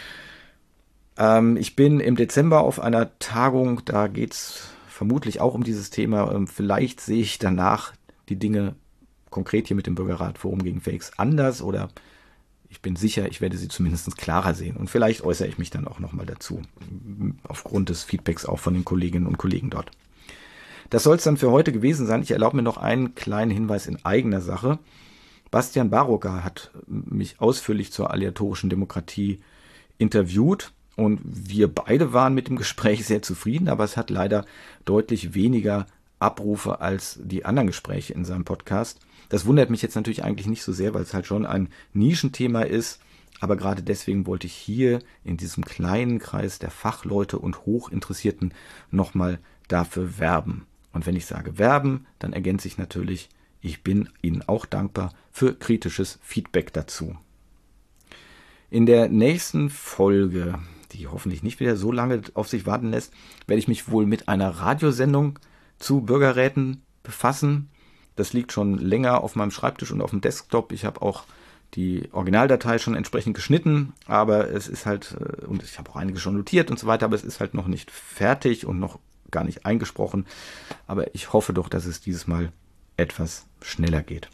Ähm, ich bin im Dezember auf einer Tagung, da geht es vermutlich auch um dieses Thema. Ähm, vielleicht sehe ich danach die Dinge konkret hier mit dem Bürgerrat Forum gegen Fakes anders oder ich bin sicher, ich werde sie zumindest klarer sehen und vielleicht äußere ich mich dann auch nochmal dazu, aufgrund des Feedbacks auch von den Kolleginnen und Kollegen dort. Das soll es dann für heute gewesen sein. Ich erlaube mir noch einen kleinen Hinweis in eigener Sache. Bastian Barocker hat mich ausführlich zur aleatorischen Demokratie interviewt und wir beide waren mit dem Gespräch sehr zufrieden, aber es hat leider deutlich weniger Abrufe als die anderen Gespräche in seinem Podcast. Das wundert mich jetzt natürlich eigentlich nicht so sehr, weil es halt schon ein Nischenthema ist, aber gerade deswegen wollte ich hier in diesem kleinen Kreis der Fachleute und Hochinteressierten nochmal dafür werben. Und wenn ich sage werben, dann ergänze ich natürlich, ich bin Ihnen auch dankbar für kritisches Feedback dazu. In der nächsten Folge, die hoffentlich nicht wieder so lange auf sich warten lässt, werde ich mich wohl mit einer Radiosendung zu Bürgerräten befassen. Das liegt schon länger auf meinem Schreibtisch und auf dem Desktop. Ich habe auch die Originaldatei schon entsprechend geschnitten, aber es ist halt, und ich habe auch einige schon notiert und so weiter, aber es ist halt noch nicht fertig und noch gar nicht eingesprochen. Aber ich hoffe doch, dass es dieses Mal etwas schneller geht.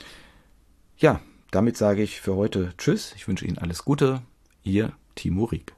Ja, damit sage ich für heute Tschüss. Ich wünsche Ihnen alles Gute. Ihr Timo Rieck.